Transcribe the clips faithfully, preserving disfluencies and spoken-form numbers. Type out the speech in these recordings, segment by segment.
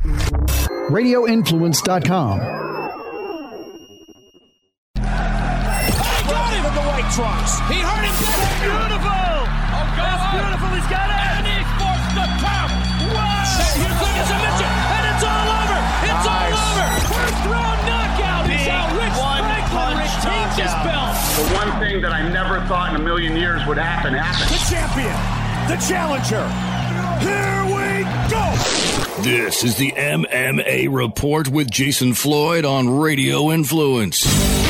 radio influence dot com. Got him in the white trunks. He hurt him. That's beautiful. Oh, God. That's beautiful. He's got it. And he forced the top. Wow. And here comes a submission. And it's all over. It's nice. all over. First round knockout. He's out. Rich Franklin retains his belt. The one thing that I never thought in a million years would happen happened. The champion. The challenger. Here we go. This is the M M A Report with Jason Floyd on Radio Influence.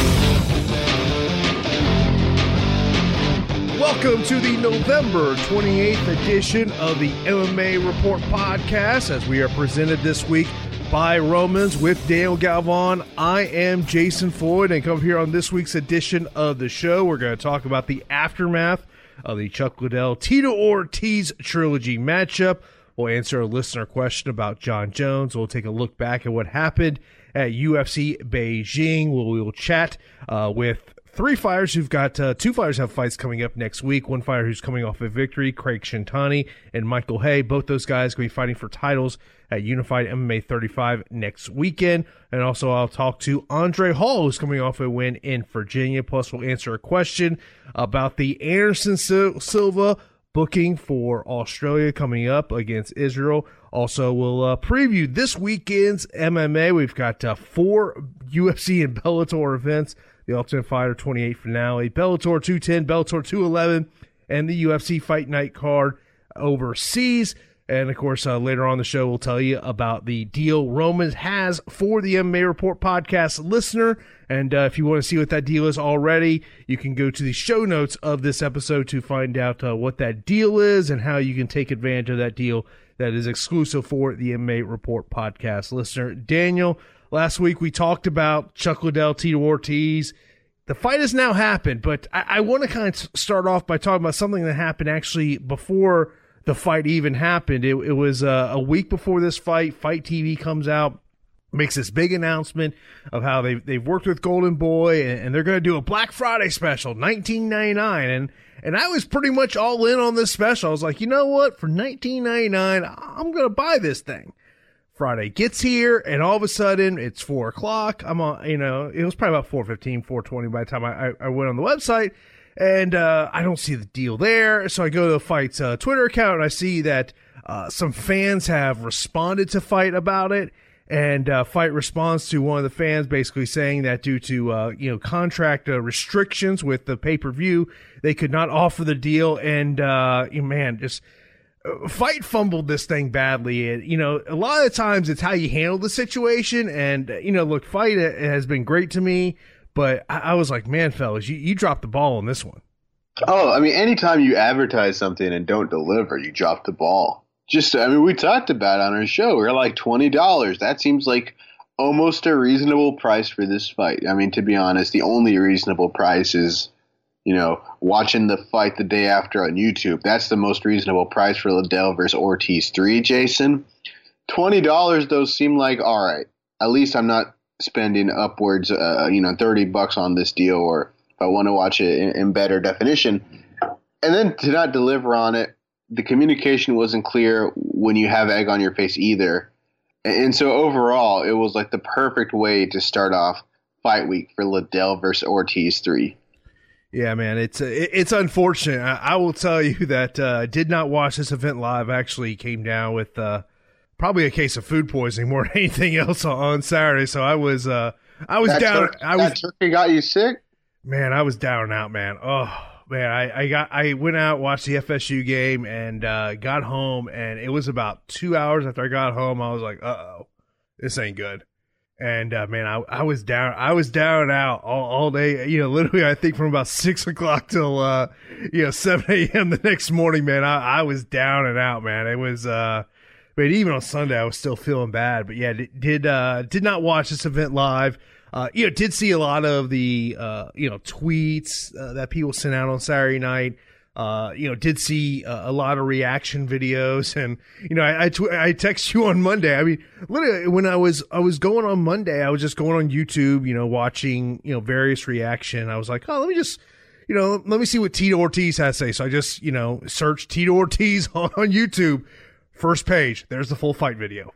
Welcome to the November twenty-eighth edition of the M M A Report podcast, as we are presented this week by Romans with Daniel Galvan. I am Jason Floyd, and come here on this week's edition of the show, we're going to talk about the aftermath of the Chuck Liddell Tito Ortiz trilogy matchup. We'll answer a listener question about John Jones. We'll take a look back at what happened at U F C Beijing. We'll, we'll chat uh, with three fighters who've got uh, two fighters have fights coming up next week. One fighter who's coming off a victory, Craig Shintani and Michael Hay. Both those guys going to be fighting for titles at Unified M M A thirty-five next weekend. And also I'll talk to Andre Hall, who's coming off a win in Virginia. Plus we'll answer a question about the Anderson Silva booking for Australia coming up against Israel. Also, we'll uh, preview this weekend's M M A. We've got uh, four U F C and Bellator events. The Ultimate Fighter twenty-eight finale, Bellator two ten, Bellator two eleven, and the U F C Fight Night card overseas. And, of course, uh, later on the show, we'll tell you about the deal Romans has for the M M A Report podcast listener. And uh, if you want to see what that deal is already, you can go to the show notes of this episode to find out uh, what that deal is and how you can take advantage of that deal that is exclusive for the M M A Report podcast listener. Daniel, last week we talked about Chuck Liddell, Tito Ortiz. The fight has now happened, but I, I want to kind of start off by talking about something that happened actually before the fight even happened. It, it was uh, a week before this fight. Fight T V comes out, makes this big announcement of how they've, they've worked with Golden Boy, and, and they're going to do a Black Friday special, nineteen ninety-nine. And and I was pretty much all in on this special. I was like, you know what? For nineteen ninety-nine, I'm going to buy this thing. Friday gets here, and all of a sudden, it's four o'clock. I'm on, you know, it was probably about four fifteen, four twenty by the time I, I, I went on the website. And uh, I don't see the deal there. So I go to the Fight's uh, Twitter account, and I see that uh, some fans have responded to Fight about it. And uh, Fight responds to one of the fans basically saying that due to uh, you know contract uh, restrictions with the pay-per-view, they could not offer the deal. And, uh, man, just uh, Fight fumbled this thing badly. And, you know, a lot of the times it's how you handle the situation. And, uh, you know, look, Fight has been great to me. But I, I was like, man, fellas, you, you dropped the ball on this one. Oh, I mean, anytime you advertise something and don't deliver, you drop the ball. Just, I mean, we talked about it on our show. We we're like twenty dollars. That seems like almost a reasonable price for this fight. I mean, to be honest, the only reasonable price is, you know, watching the fight the day after on YouTube. That's the most reasonable price for Liddell versus Ortiz three, Jason. twenty dollars, those seem like, all right, at least I'm not spending upwards, uh, you know, thirty bucks on this deal, or if I want to watch it in, in better definition. And then to not deliver on it, the communication wasn't clear when you have egg on your face either. And, and so overall, it was like the perfect way to start off fight week for Liddell versus Ortiz three. Yeah, man, it's it's unfortunate. I, I will tell you that uh, I did not watch this event live. I actually came down with uh, probably a case of food poisoning more than anything else on Saturday. So I was uh, I was that down. Tur- I was that turkey got you sick? Man, I was down and out, man. Oh man, I, I got I went out, watched the F S U game, and uh, got home, and it was about two hours after I got home. I was like, uh oh, this ain't good. And uh, man, I I was down, I was down and out all, all day. You know, literally, I think from about six o'clock till uh, you know seven a.m. the next morning. Man, I, I was down and out, man. It was. Uh, But even on Sunday, I was still feeling bad. But yeah, did uh, did not watch this event live. Uh, you know, did see a lot of the uh, you know tweets uh, that people sent out on Saturday night. Uh, you know, did see uh, a lot of reaction videos, and you know, I I, tw- I text you on Monday. I mean, literally, when I was I was going on Monday, I was just going on YouTube, you know, watching you know various reaction. I was like, oh, let me just. You know, let me see what Tito Ortiz has to say. So I just, you know, searched Tito Ortiz on, on YouTube. First page, there's the full fight video.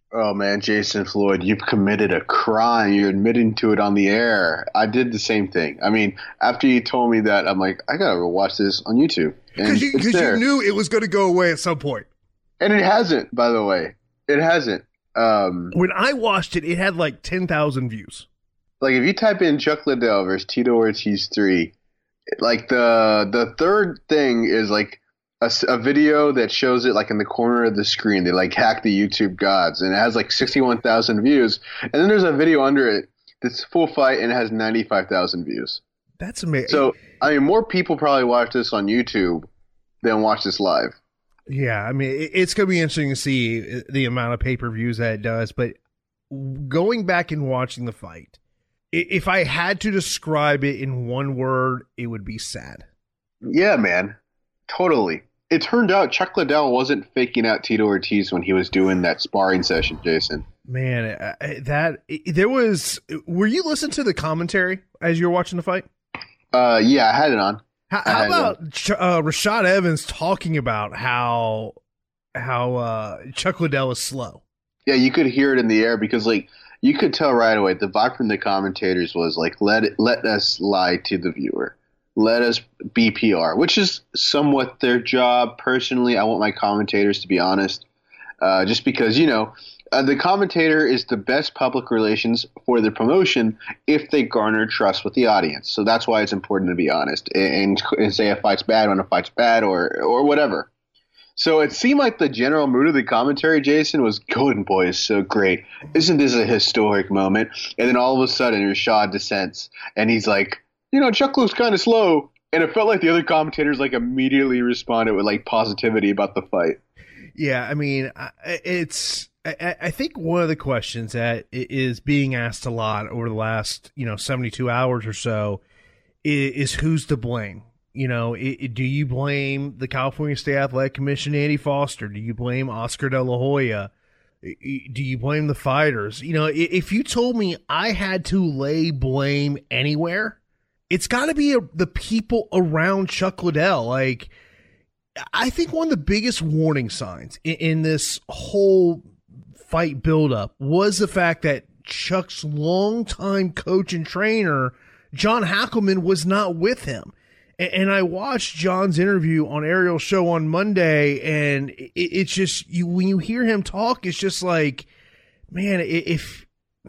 Oh, man, Jason Floyd, you've committed a crime. You're admitting to it on the air. I did the same thing. I mean, after you told me that, I'm like, I got to watch this on YouTube. Because you, you knew it was going to go away at some point. And it hasn't, by the way. It hasn't. Um, when I watched it, it had like ten thousand views. Like, if you type in Chuck Liddell versus Tito Ortiz three, like, the the third thing is, like, A, a video that shows it like in the corner of the screen. They like hack the YouTube gods, and it has like sixty-one thousand views. And then there's a video under it that's full fight and it has ninety-five thousand views. That's amazing. So, I mean, more people probably watch this on YouTube than watch this live. Yeah, I mean, it, it's going to be interesting to see the amount of pay-per-views that it does. But going back and watching the fight, if I had to describe it in one word, it would be sad. Yeah, man. Totally. It turned out Chuck Liddell wasn't faking out Tito Ortiz when he was doing that sparring session, Jason. Man, that there was. Were you listening to the commentary as you were watching the fight? Uh, yeah, I had it on. How, how about uh, Rashad Evans talking about how how uh, Chuck Liddell is slow? Yeah, you could hear it in the air because, like, you could tell right away. The vibe from the commentators was like, "Let it, let us lie to the viewer." Let us be P R, which is somewhat their job. Personally, I want my commentators to be honest, uh, just because, you know, uh, the commentator is the best public relations for the promotion if they garner trust with the audience. So that's why it's important to be honest and, and say a fight's bad when a fight's bad or or whatever. So it seemed like the general mood of the commentary, Jason, was Golden Boy is so great. Isn't this a historic moment? And then all of a sudden, Rashad dissents, and he's like, you know, Chuck looks kind of slow, and it felt like the other commentators like immediately responded with like positivity about the fight. Yeah, I mean, it's. I, I think one of the questions that is being asked a lot over the last, you know, seventy-two hours or so is, is who's to blame. You know, it, do you blame the California State Athletic Commission, Andy Foster? Do you blame Oscar De La Hoya? Do you blame the fighters? You know, if you told me I had to lay blame anywhere, it's got to be a, the people around Chuck Liddell. Like, I think one of the biggest warning signs in, in this whole fight buildup was the fact that Chuck's longtime coach and trainer, John Hackleman, was not with him. And, and I watched John's interview on Ariel's show on Monday, and it, it's just, you when you hear him talk, it's just like, man, if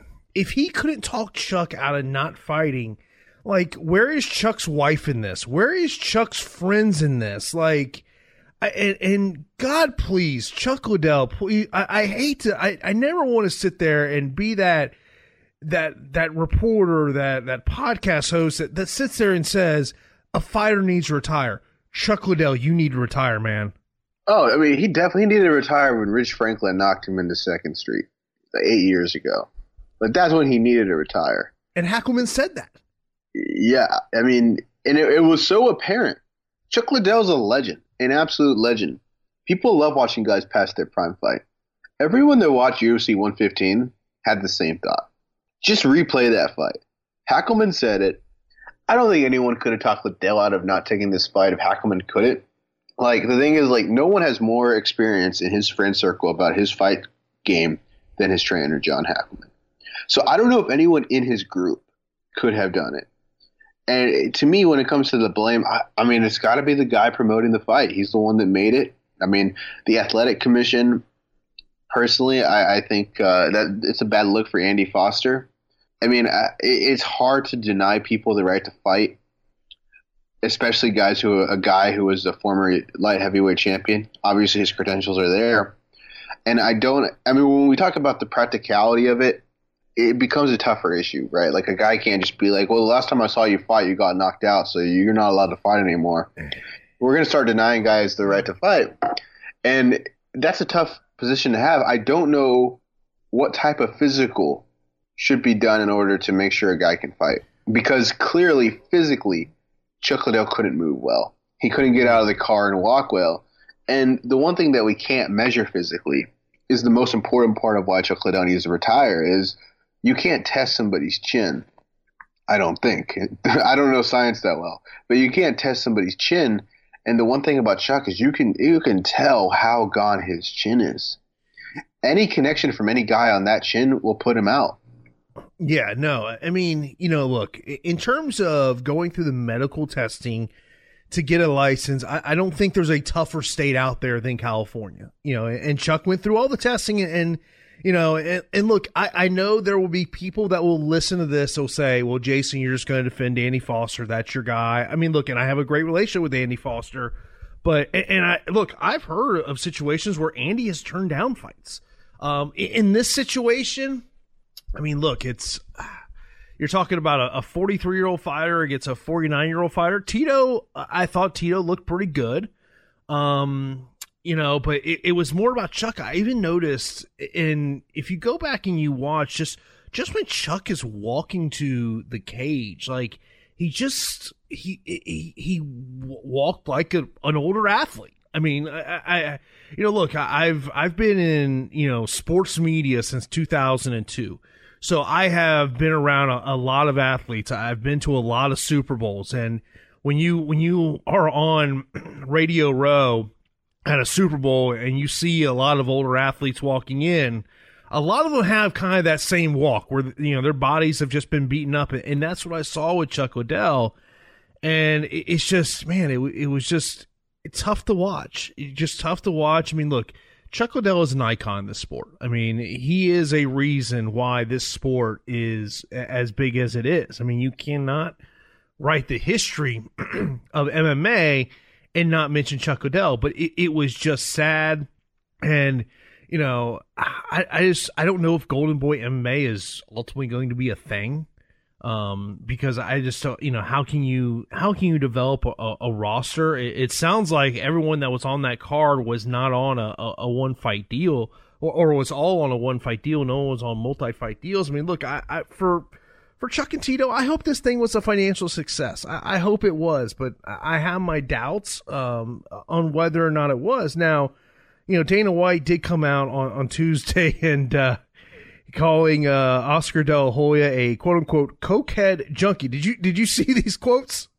if he couldn't talk Chuck out of not fighting, like, where is Chuck's wife in this? Where is Chuck's friends in this? Like, I, and, and God, please, Chuck Liddell, please, I, I hate to, I, I never want to sit there and be that, that, that reporter, that, that podcast host that, that sits there and says, a fighter needs to retire. Chuck Liddell, you need to retire, man. Oh, I mean, he definitely needed to retire when Rich Franklin knocked him into Second Street eight years ago. But that's when he needed to retire. And Hackleman said that. Yeah, I mean, and it, it was so apparent. Chuck Liddell's a legend, an absolute legend. People love watching guys past their prime fight. Everyone that watched U F C one fifteen had the same thought. Just replay that fight. Hackleman said it. I don't think anyone could have talked Liddell out of not taking this fight if Hackleman couldn't. Like, the thing is, like, no one has more experience in his friend circle about his fight game than his trainer, John Hackleman. So I don't know if anyone in his group could have done it. And to me, when it comes to the blame, I, I mean, it's got to be the guy promoting the fight. He's the one that made it. I mean, the Athletic Commission, personally, I, I think uh, that it's a bad look for Andy Foster. I mean, I, it's hard to deny people the right to fight, especially guys who a guy who was a former light heavyweight champion. Obviously, his credentials are there. And I don't – I mean, when we talk about the practicality of it, it becomes a tougher issue, right? Like, a guy can't just be like, well, the last time I saw you fight, you got knocked out, so you're not allowed to fight anymore. We're going to start denying guys the right to fight. And that's a tough position to have. I don't know what type of physical should be done in order to make sure a guy can fight. Because clearly, physically, Chuck Liddell couldn't move well. He couldn't get out of the car and walk well. And the one thing that we can't measure physically is the most important part of why Chuck Liddell needs to retire is you can't test somebody's chin. I don't think. I don't know science that well. But you can't test somebody's chin. And the one thing about Chuck is you can you can tell how gone his chin is. any connection from any guy on that chin will put him out. Yeah, no, I mean, you know, look, in terms of going through the medical testing to get a license, I, I don't think there's a tougher state out there than California, you know, and Chuck went through all the testing and, and you know, and, and look, I, I know there will be people that will listen to this. Will say, well, Jason, you're just going to defend Andy Foster. That's your guy. I mean, look, and I have a great relationship with Andy Foster, but, and, and I, look, I've heard of situations where Andy has turned down fights. Um, in, in this situation, I mean, look, it's, you're talking about a forty-three-year-old fighter against a forty-nine-year-old fighter. Tito, I thought Tito looked pretty good. Um, you know, but it, it was more about Chuck. I even noticed, in if you go back and you watch, just just when Chuck is walking to the cage, like, he just, he he, he walked like a, an older athlete. I mean, I, I you know, look, I've I've been in, you know, sports media since two thousand two. So I have been around a, a lot of athletes. I've been to a lot of Super Bowls, and when you when you are on Radio Row at a Super Bowl and you see a lot of older athletes walking in, a lot of them have kind of that same walk where, you know, their bodies have just been beaten up, and that's what I saw with Chuck Liddell. And it, it's just, man, it it was just it's tough to watch. It's just tough to watch. I mean, look, Chuck Liddell is an icon in this sport. I mean, he is a reason why this sport is as big as it is. I mean, you cannot write the history of M M A and not mention Chuck Liddell, but it, it was just sad. And, you know, I, I just, I don't know if Golden Boy M M A is ultimately going to be a thing. Um, because I just don't, you know, how can you, how can you develop a, a roster? It, it sounds like everyone that was on that card was not on a, a, a one fight deal, or, or was all on a one fight deal. No one was on multi fight deals. I mean, look, I, I for, for Chuck and Tito, I hope this thing was a financial success. I, I hope it was, but I have my doubts, um, on whether or not it was. Now, you know, Dana White did come out on, on Tuesday and, uh, calling uh, Oscar De La Hoya a quote unquote cokehead junkie. Did you did you see these quotes?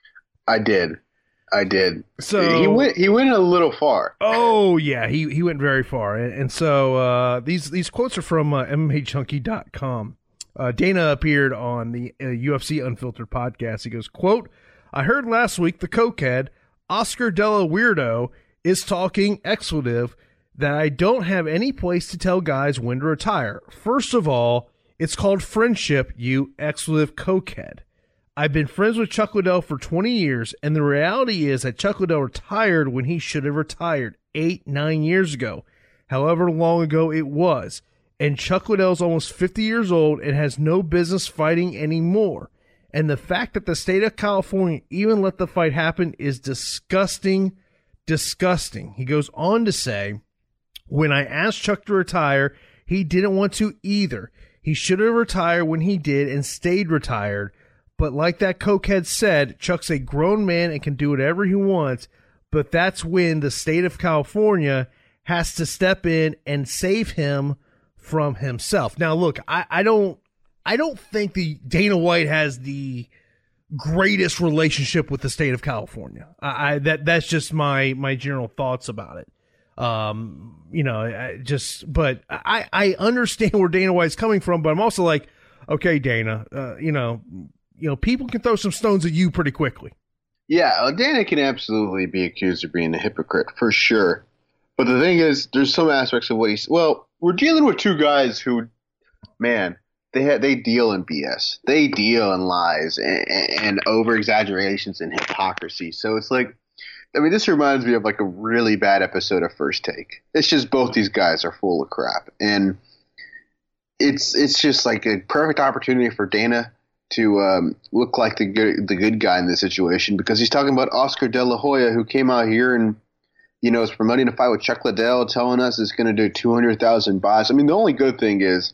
I did, I did. So he went he went a little far. Oh yeah, he he went very far. And, and so uh, these these quotes are from uh, M M A Junkie dot com. Uh, Dana appeared on the uh, U F C Unfiltered podcast. He goes, quote, "I heard last week the cokehead Oscar De La Weirdo is talking expletive that I don't have any place to tell guys when to retire. First of all, it's called friendship, you expletive cokehead. I've been friends with Chuck Liddell for twenty years, and the reality is that Chuck Liddell retired when he should have retired eight, nine years ago, however long ago it was. And Chuck Liddell's almost fifty years old and has no business fighting anymore. And the fact that the state of California even let the fight happen is disgusting, disgusting." He goes on to say, "When I asked Chuck to retire, he didn't want to either. He should have retired when he did and stayed retired. But like that cokehead said, Chuck's a grown man and can do whatever he wants. But that's when the state of California has to step in and save him from himself." Now, look, I, I don't, I don't think the Dana White has the greatest relationship with the state of California. I, I that that's just my my general thoughts about it. Um, you know, I just, but I, I understand where Dana White's coming from, but I'm also like, okay, Dana, uh, you know, you know, people can throw some stones at you pretty quickly. Yeah, well, Dana can absolutely be accused of being a hypocrite for sure. But the thing is, there's some aspects of what he's, well, we're dealing with two guys who, man, they ha- they deal in B S. They deal in lies and, and over exaggerations and hypocrisy. So it's like, I mean, this reminds me of like a really bad episode of First Take. It's just both these guys are full of crap. And it's it's just like a perfect opportunity for Dana to um, look like the good, the good guy in this situation, because he's talking about Oscar De La Hoya, who came out here and, you know, is promoting a fight with Chuck Liddell, telling us it's going to do two hundred thousand buys. I mean, the only good thing is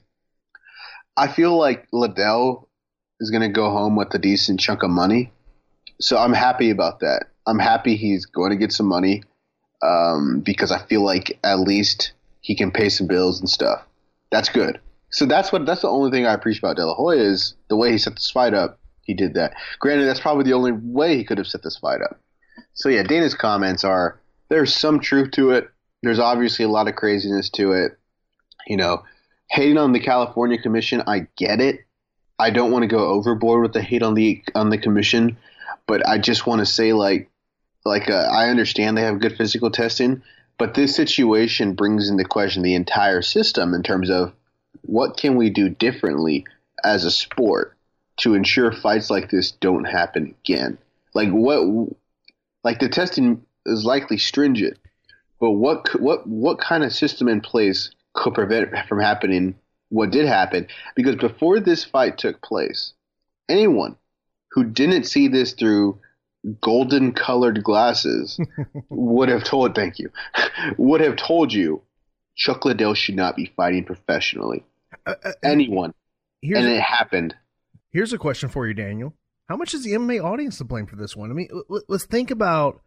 I feel like Liddell is going to go home with a decent chunk of money. So I'm happy about that. I'm happy he's going to get some money um, because I feel like at least he can pay some bills and stuff. That's good. So that's what that's the only thing I appreciate about De La Hoya is the way he set this fight up. He did that. Granted, that's probably the only way he could have set this fight up. So yeah, Dana's comments are, there's some truth to it. There's obviously a lot of craziness to it. you know, hating on the California Commission, I get it. I don't want to go overboard with the hate on the on the commission, but I just want to say, like, like uh, I understand they have good physical testing, but this situation brings into question the entire system in terms of what can we do differently as a sport to ensure fights like this don't happen again. Like what, like the testing is likely stringent, but what what what kind of system in place could prevent it from happening? What did happen? Because before this fight took place, anyone who didn't see this through golden colored glasses would have told, thank you, would have told you Chuck Liddell should not be fighting professionally. Uh, uh, anyone. And it happened. Here's a question for you, Daniel. How much is the M M A audience to blame for this one? I mean, let's think about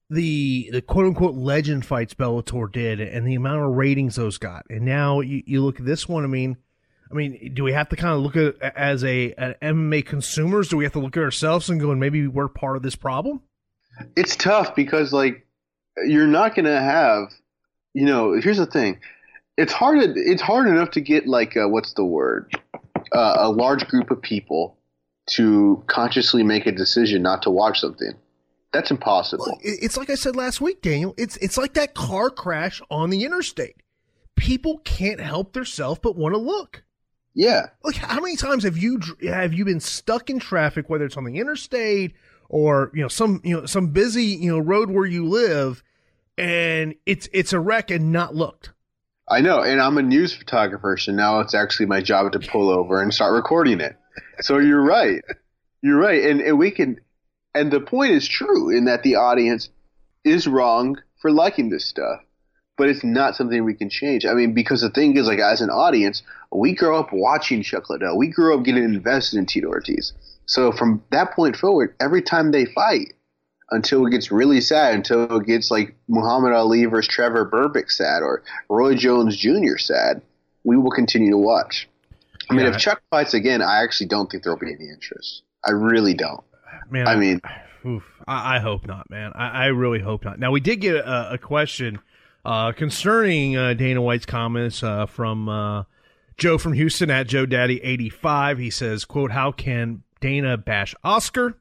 the the quote-unquote legend fights Bellator did and the amount of ratings those got. And now you, you look at this one, I mean, I mean, do we have to kind of look at it as a an M M A consumers? Do we have to look at ourselves and go, and maybe we're part of this problem? It's tough because, like, you're not going to have, you know, here's the thing. It's hard, it's hard enough to get, like, uh, what's the word? Uh, a large group of people to consciously make a decision not to watch something. That's impossible. Well, it's like I said last week, Daniel. It's it's like that car crash on the interstate. People can't help themselves but want to look. Yeah. Like, how many times have you have you been stuck in traffic, whether it's on the interstate or you know some you know some busy you know road where you live, and it's it's a wreck and not looked. I know, and I'm a news photographer, so now it's actually my job to pull over and start recording it. So you're right. You're right, and and we can. And the point is true in that the audience is wrong for liking this stuff, but it's not something we can change. I mean, because the thing is, like, as an audience, we grow up watching Chuck Liddell. We grew up getting invested in Tito Ortiz. So from that point forward, every time they fight, until it gets really sad, until it gets like Muhammad Ali versus Trevor Berbick sad or Roy Jones Junior sad, we will continue to watch. I mean, yeah. If Chuck fights again, I actually don't think there will be any interest. I really don't. Man, I mean, I, oof, I, I hope not, man. I, I really hope not. Now, we did get a, a question uh, concerning uh, Dana White's comments uh, from uh, Joe from Houston at Joe Daddy eighty-five. He says, quote, how can Dana bash Oscar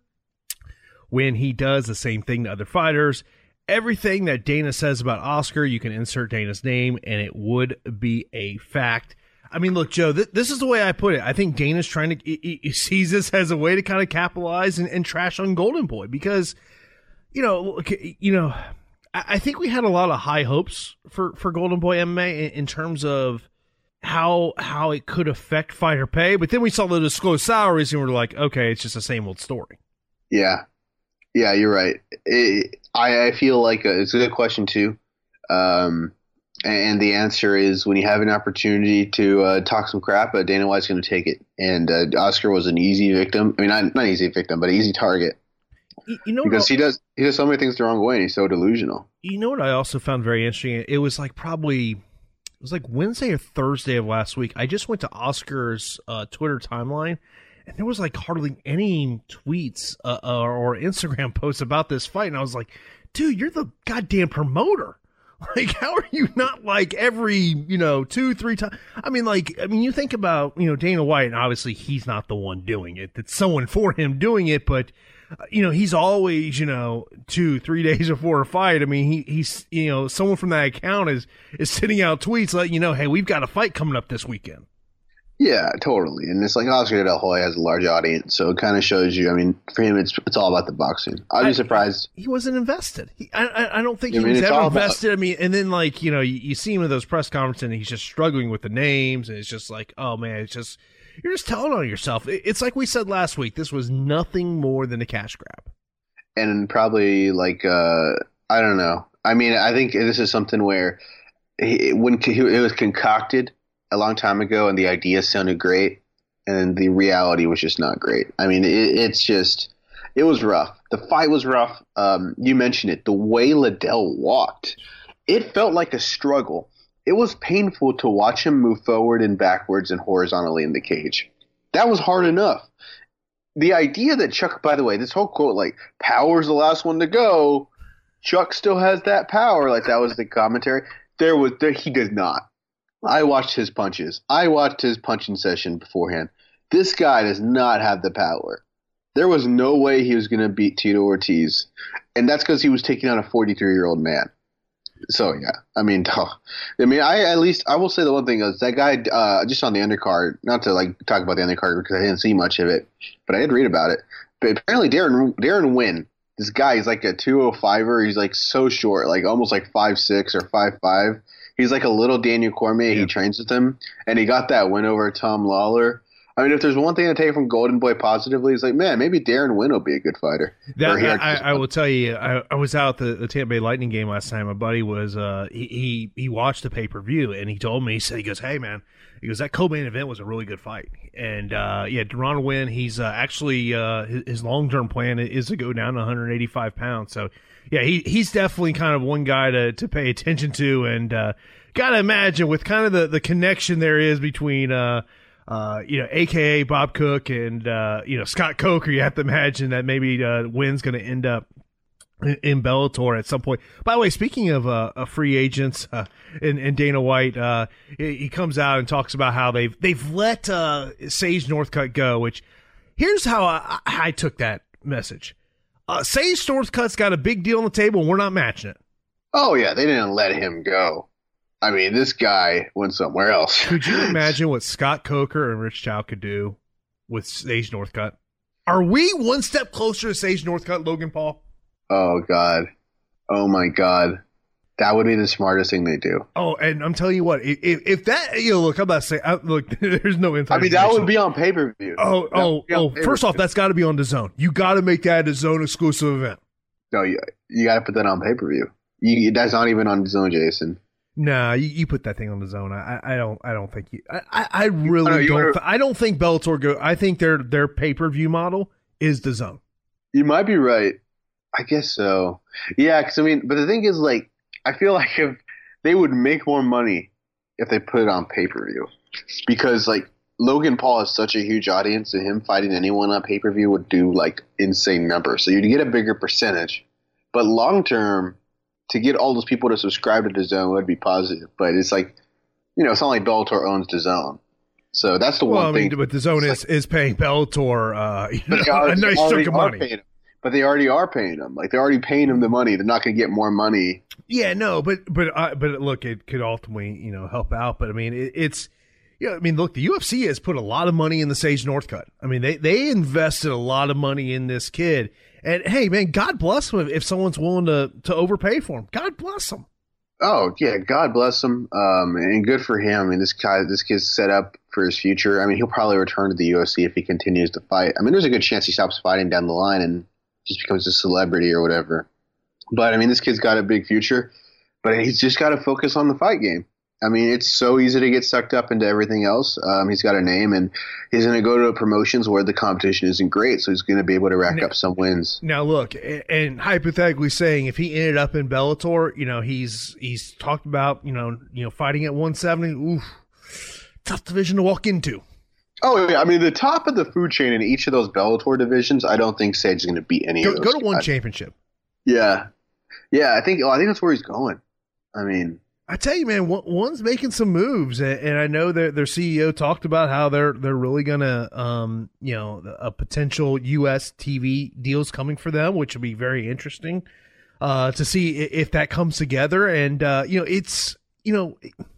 when he does the same thing to other fighters? Everything that Dana says about Oscar, you can insert Dana's name, and it would be a fact. I mean, look, Joe, th- this is the way I put it. I think Dana's trying to he, he sees this as a way to kind of capitalize and, and trash on Golden Boy because, you know, look, you know, I, I think we had a lot of high hopes for, for Golden Boy M M A in, in terms of how how it could affect fighter pay, but then we saw the disclosed salaries and we're like, okay, it's just the same old story. Yeah, yeah, you're right. It, I I feel like a, it's a good question too. Um, And the answer is when you have an opportunity to uh, talk some crap, uh, Dana White's going to take it. And uh, Oscar was an easy victim. I mean, not not easy victim, but an easy target. You, you know, because he does he does so many things the wrong way, and he's so delusional. You know what I also found very interesting? It was like probably it was like Wednesday or Thursday of last week. I just went to Oscar's uh, Twitter timeline, and there was like hardly any tweets uh, or Instagram posts about this fight. And I was like, dude, you're the goddamn promoter. Like, how are you not like every, you know, two, three times? I mean, like, I mean, you think about, you know, Dana White, and obviously he's not the one doing it. It's someone for him doing it, but, uh, you know, he's always, you know, two, three days before a fight. I mean, he he's, you know, someone from that account is, is sending out tweets letting you know, hey, we've got a fight coming up this weekend. Yeah, totally. And it's like Oscar De La Hoya has a large audience, so it kind of shows you, I mean, for him, it's it's all about the boxing. I'd be surprised. I, he wasn't invested. He, I I don't think I he mean, was ever invested. About- I mean, and then, like, you know, you, you see him in those press conferences, and he's just struggling with the names, and it's just like, oh, man, it's just, you're just telling on yourself. It, it's like we said last week, this was nothing more than a cash grab. And probably, like, uh, I don't know. I mean, I think this is something where he, when he, it was concocted a long time ago, and the idea sounded great, and the reality was just not great. I mean, it, it's just, it was rough. The fight was rough. Um, you mentioned it. The way Liddell walked, it felt like a struggle. It was painful to watch him move forward and backwards and horizontally in the cage. That was hard enough. The idea that Chuck, by the way, this whole quote, like, power's the last one to go, Chuck still has that power, like that was the commentary. There was, there, he does not. I watched his punches. I watched his punching session beforehand. This guy does not have the power. There was no way he was going to beat Tito Ortiz, and that's because he was taking on a forty-three-year-old man. So yeah, I mean, oh, I mean, I at least I will say the one thing is that guy uh, just on the undercard. Not to like talk about the undercard because I didn't see much of it, but I did read about it. But apparently, Darren Darren Wynn, this guy, he's like a two oh five-er. He's like so short, like almost like five six or five five. He's like a little Daniel Cormier. Yeah. He trains with him, and he got that win over Tom Lawler. I mean, if there's one thing to take from Golden Boy positively, it's like, man, maybe Darren Wynn will be a good fighter. That, I, I will tell you, I, I was out the, the Tampa Bay Lightning game last time. My buddy was uh, he, he he watched the pay per view, and he told me, he said, he goes, hey man, he goes, that co-main event was a really good fight, and uh, yeah, Darren Wynn, he's uh, actually uh, his, his long term plan is to go down to one eighty-five pounds. So yeah, he he's definitely kind of one guy to to pay attention to, and uh, gotta imagine with kind of the the connection there is between. Uh, Uh, you know, A K A Bob Cook and, uh, you know, Scott Coker, you have to imagine that maybe uh, Wynn's going to end up in, in Bellator at some point. By the way, speaking of, uh, of free agents uh, and, and Dana White, uh, he, he comes out and talks about how they've they've let uh, Sage Northcutt go, which here's how I, I took that message. Uh, Sage Northcutt's got a big deal on the table, and we're not matching it. Oh, yeah, they didn't let him go. I mean, this guy went somewhere else. Could you imagine what Scott Coker and Rich Chow could do with Sage Northcutt? Are we one step closer to Sage Northcutt, Logan Paul? Oh, God. Oh, my God. That would be the smartest thing they do. Oh, and I'm telling you what, if, if that, you know, look, I'm not saying, I, look, there's no inside I mean, that would be on pay-per-view. Oh, oh, oh, first off, that's got to be on DAZN. You got to make that a DAZN exclusive event. No, you, you got to put that on pay-per-view. You, that's not even on DAZN, Jason. Nah, you, you put that thing on DAZN. I, I don't I don't think you. I, I really don't. Wanna, I don't think Bellator go. I think their their pay per view model is DAZN. You might be right. I guess so. Yeah, because I mean, but the thing is, like, I feel like if they would make more money if they put it on pay per view, because like Logan Paul has such a huge audience, and him fighting anyone on pay per view would do like insane numbers. So you'd get a bigger percentage, but long term. To get all those people to subscribe to DAZN would be positive, but it's like, you know, it's not like Bellator owns DAZN, so that's the well, one I mean, thing. But DAZN is, like, is paying Bellator, uh, you know, already, a nice chunk of money. Paying them, but they already are paying them. Like they're already paying them the money. They're not going to get more money. Yeah, no, but but uh, but look, it could ultimately, you know, help out. But I mean, it, it's. Yeah, you know, I mean, look, the U F C has put a lot of money in the Sage Northcutt. I mean, they, they invested a lot of money in this kid. And, hey, man, God bless him if someone's willing to, to overpay for him. God bless him. Oh, yeah, God bless him. Um, and good for him. I mean, this guy, this kid's set up for his future. I mean, he'll probably return to the U F C if he continues to fight. I mean, there's a good chance he stops fighting down the line and just becomes a celebrity or whatever. But, I mean, this kid's got a big future. But he's just got to focus on the fight game. I mean, it's so easy to get sucked up into everything else. Um, he's got a name, and he's going to go to promotions where the competition isn't great, so he's going to be able to rack now, up some wins. Now, look, and hypothetically saying, if he ended up in Bellator, you know, he's he's talked about, you know, you know, fighting at one seventy. Oof, tough division to walk into. Oh yeah, I mean, the top of the food chain in each of those Bellator divisions, I don't think Sage is going to beat any go, of those. Go to guys. one championship. Yeah, yeah, I think well, I think that's where he's going. I mean. I tell you, man, one's making some moves, and I know that their C E O talked about how they're they're really gonna, um, you know, a potential U S T V deals coming for them, which will be very interesting uh, to see if that comes together. And uh, you know, it's you know,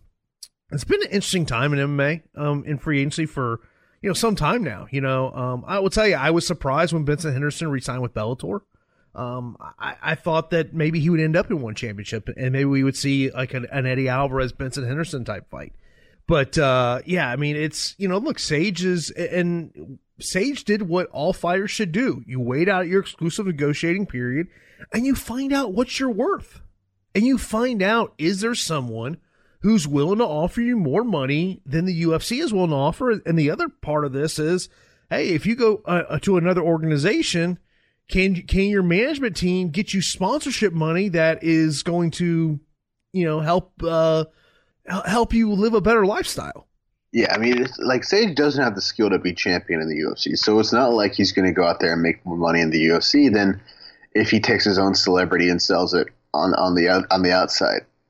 it's been an interesting time in M M A, um, in free agency for you know some time now. You know, um, I will tell you, I was surprised when Benson Henderson re-signed with Bellator. Um, I, I thought that maybe he would end up in one championship, and maybe we would see like an, an Eddie Alvarez, Benson Henderson type fight. But uh, yeah, I mean, it's you know, look, Sage is and Sage did what all fighters should do. You wait out your exclusive negotiating period, and you find out what you're worth, and you find out is there someone who's willing to offer you more money than the U F C is willing to offer. And the other part of this is, hey, if you go uh, to another organization. Can can your management team get you sponsorship money that is going to, you know, help uh, help you live a better lifestyle? Yeah, I mean, it's, like Sage doesn't have the skill to be champion in the U F C, so it's not like he's going to go out there and make more money in the U F C than if he takes his own celebrity and sells it on on the on the outside.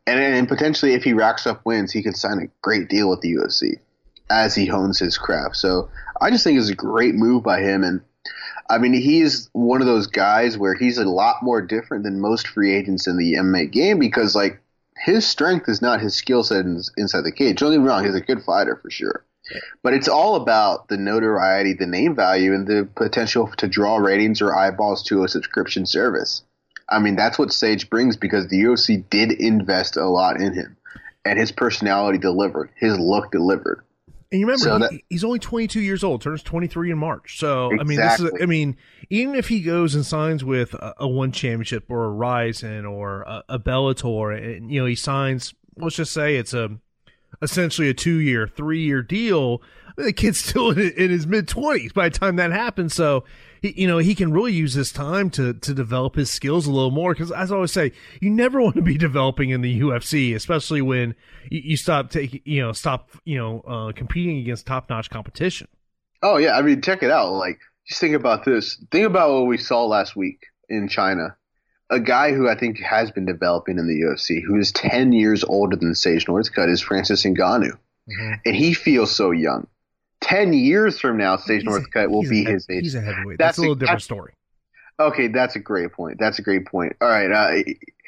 And, and potentially if he racks up wins, he can sign a great deal with the U F C as he hones his craft. So I just think it's a great move by him. And I mean, he is one of those guys where he's a lot more different than most free agents in the M M A game because, like, his strength is not his skill set in, inside the cage. Don't get me wrong, he's a good fighter for sure. But it's all about the notoriety, the name value, and the potential to draw ratings or eyeballs to a subscription service. I mean, that's what Sage brings because the U F C did invest a lot in him. And his personality delivered. His look delivered. And you remember, so he, that, he's only twenty-two years old, turns twenty-three in March. So, exactly. I mean, this is, I mean, even if he goes and signs with a, a One Championship or a Ryzen or a, a Bellator, and, you know, he signs, let's just say it's a essentially a two-year, three-year deal, the kid's still in, in his mid-twenties by the time that happens. So, he, you know, he can really use this time to to develop his skills a little more because, as I always say, you never want to be developing in the U F C, especially when you, you stop taking, you know, stop, you know, uh, competing against top-notch competition. Oh, yeah. I mean, check it out. Like, just think about this. Think about what we saw last week in China. A guy who I think has been developing in the U F C, who is ten years older than Sage Northcutt, is Francis Ngannou. Mm-hmm. And he feels so young. Ten years from now, Sage Northcutt will be his age. He's a heavyweight. That's, that's a little a, different that's, story. Okay, that's a great point. That's a great point. All right. Uh,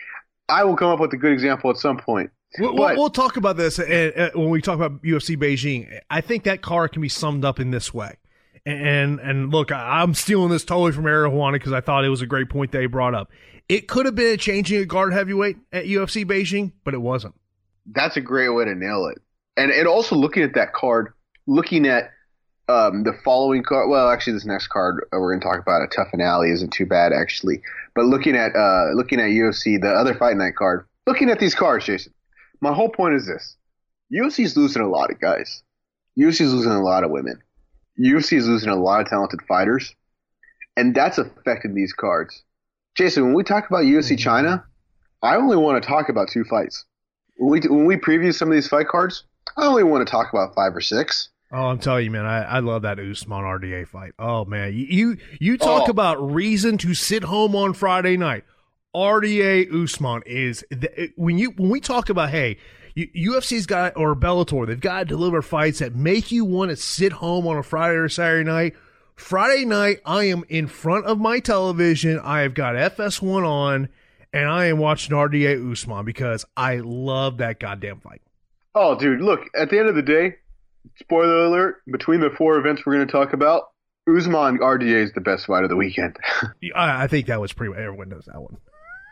I will come up with a good example at some point. We'll, but, we'll talk about this uh, when we talk about U F C Beijing. I think that card can be summed up in this way. And and look, I'm stealing this totally from Ariel Helwani because I thought it was a great point that he brought up. It could have been a changing a guard heavyweight at U F C Beijing, but it wasn't. That's a great way to nail it. And and also looking at that card, looking at um, the following card. Well, actually, this next card uh, we're going to talk about, a Tough Finale, isn't too bad actually. But looking at uh, looking at U F C, the other Fight Night card, looking at these cards, Jason. My whole point is this: U F C is losing a lot of guys. U F C is losing a lot of women. U F C is losing a lot of talented fighters, and that's affecting these cards. Jason, when we talk about U F C China, I only want to talk about two fights. When we when we preview some of these fight cards, I only want to talk about five or six. Oh, I'm telling you, man, I, I love that Usman R D A fight. Oh man, you you, you talk oh. about reason to sit home on Friday night. R D A Usman is the, when you when we talk about hey. U F C's got, or Bellator, they've got to deliver fights that make you want to sit home on a Friday or Saturday night. Friday night, I am in front of my television. I have got F S one on, and I am watching R D A Usman because I love that goddamn fight. Oh, dude, look, at the end of the day, spoiler alert, between the four events we're going to talk about, Usman R D A is the best fight of the weekend. I, I think that was pretty, everyone knows that one.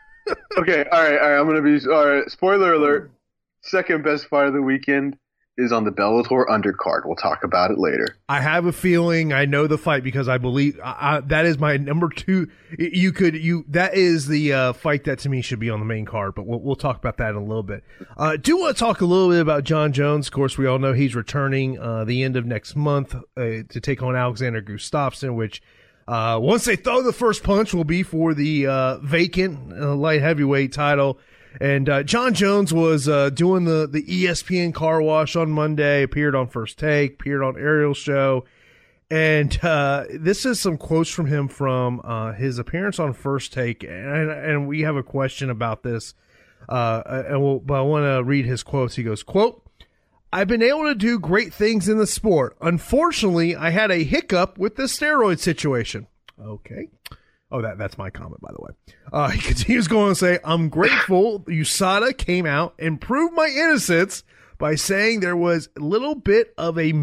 Okay, all right, all right, I'm going to be, all right, spoiler alert. Second best fight of the weekend is on the Bellator undercard. We'll talk about it later. I have a feeling I know the fight because I believe I, I, that is my number two. You could you that is the uh, fight that to me should be on the main card, but we'll we'll talk about that in a little bit. I uh, do want to talk a little bit about John Jones. Of course, we all know he's returning uh, the end of next month uh, to take on Alexander Gustafsson, which uh, once they throw the first punch will be for the uh, vacant uh, light heavyweight title. And uh, John Jones was uh, doing the, the E S P N car wash on Monday, appeared on First Take, appeared on Ariel's show. And uh, this is some quotes from him from uh, his appearance on First Take. And, and we have a question about this. Uh, and we'll, but I want to read his quotes. He goes, quote, "I've been able to do great things in the sport. Unfortunately, I had a hiccup with the steroid situation." Okay. Oh, that that's my comment, by the way. Uh, he continues going to say, "I'm grateful U S A D A came out and proved my innocence by saying there was a little bit of a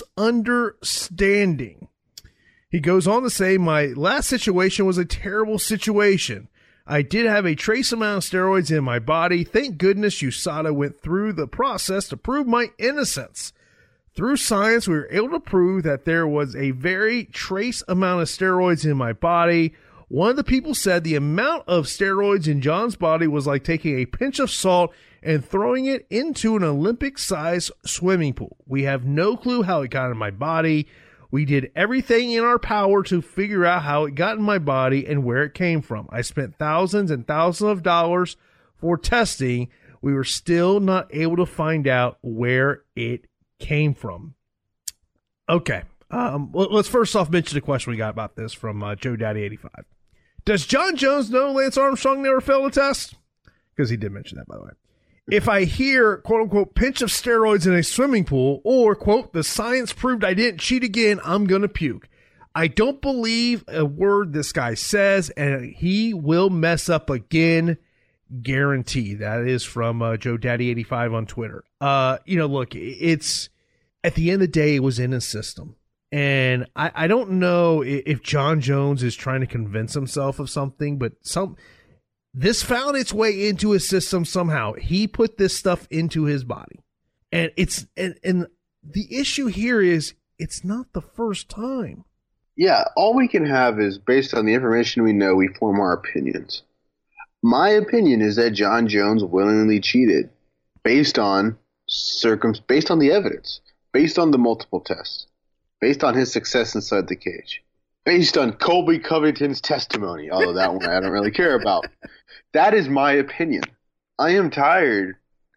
misunderstanding." He goes on to say, "My last situation was a terrible situation. I did have a trace amount of steroids in my body. Thank goodness U S A D A went through the process to prove my innocence. Through science, we were able to prove that there was a very trace amount of steroids in my body. One of the people said the amount of steroids in John's body was like taking a pinch of salt and throwing it into an Olympic-sized swimming pool. We have no clue how it got in my body. We did everything in our power to figure out how it got in my body and where it came from. I spent thousands and thousands of dollars for testing. We were still not able to find out where it came from." Okay. Um, let's first off mention the question we got about this from uh, Joe Daddy eighty-five. Does John Jones know Lance Armstrong never failed a test? Because he did mention that, by the way. if I hear, quote unquote, pinch of steroids in a swimming pool, or, quote, the science proved I didn't cheat again, I'm going to puke. I don't believe a word this guy says, and he will mess up again. Guarantee. That is from uh, Joe Daddy eighty-five on Twitter. Uh, you know, look, it's at the end of the day, it was in his system. And I, I don't know if Jon Jones is trying to convince himself of something, but some this found its way into his system somehow. He put this stuff into his body. And it's and, and the issue here is it's not the first time. Yeah, all we can have is based on the information we know, we form our opinions. My opinion is that Jon Jones willingly cheated based on circum based on the evidence, based on the multiple tests, based on his success inside the cage, based on Colby Covington's testimony, although that one I don't really care about. That is my opinion. I am tired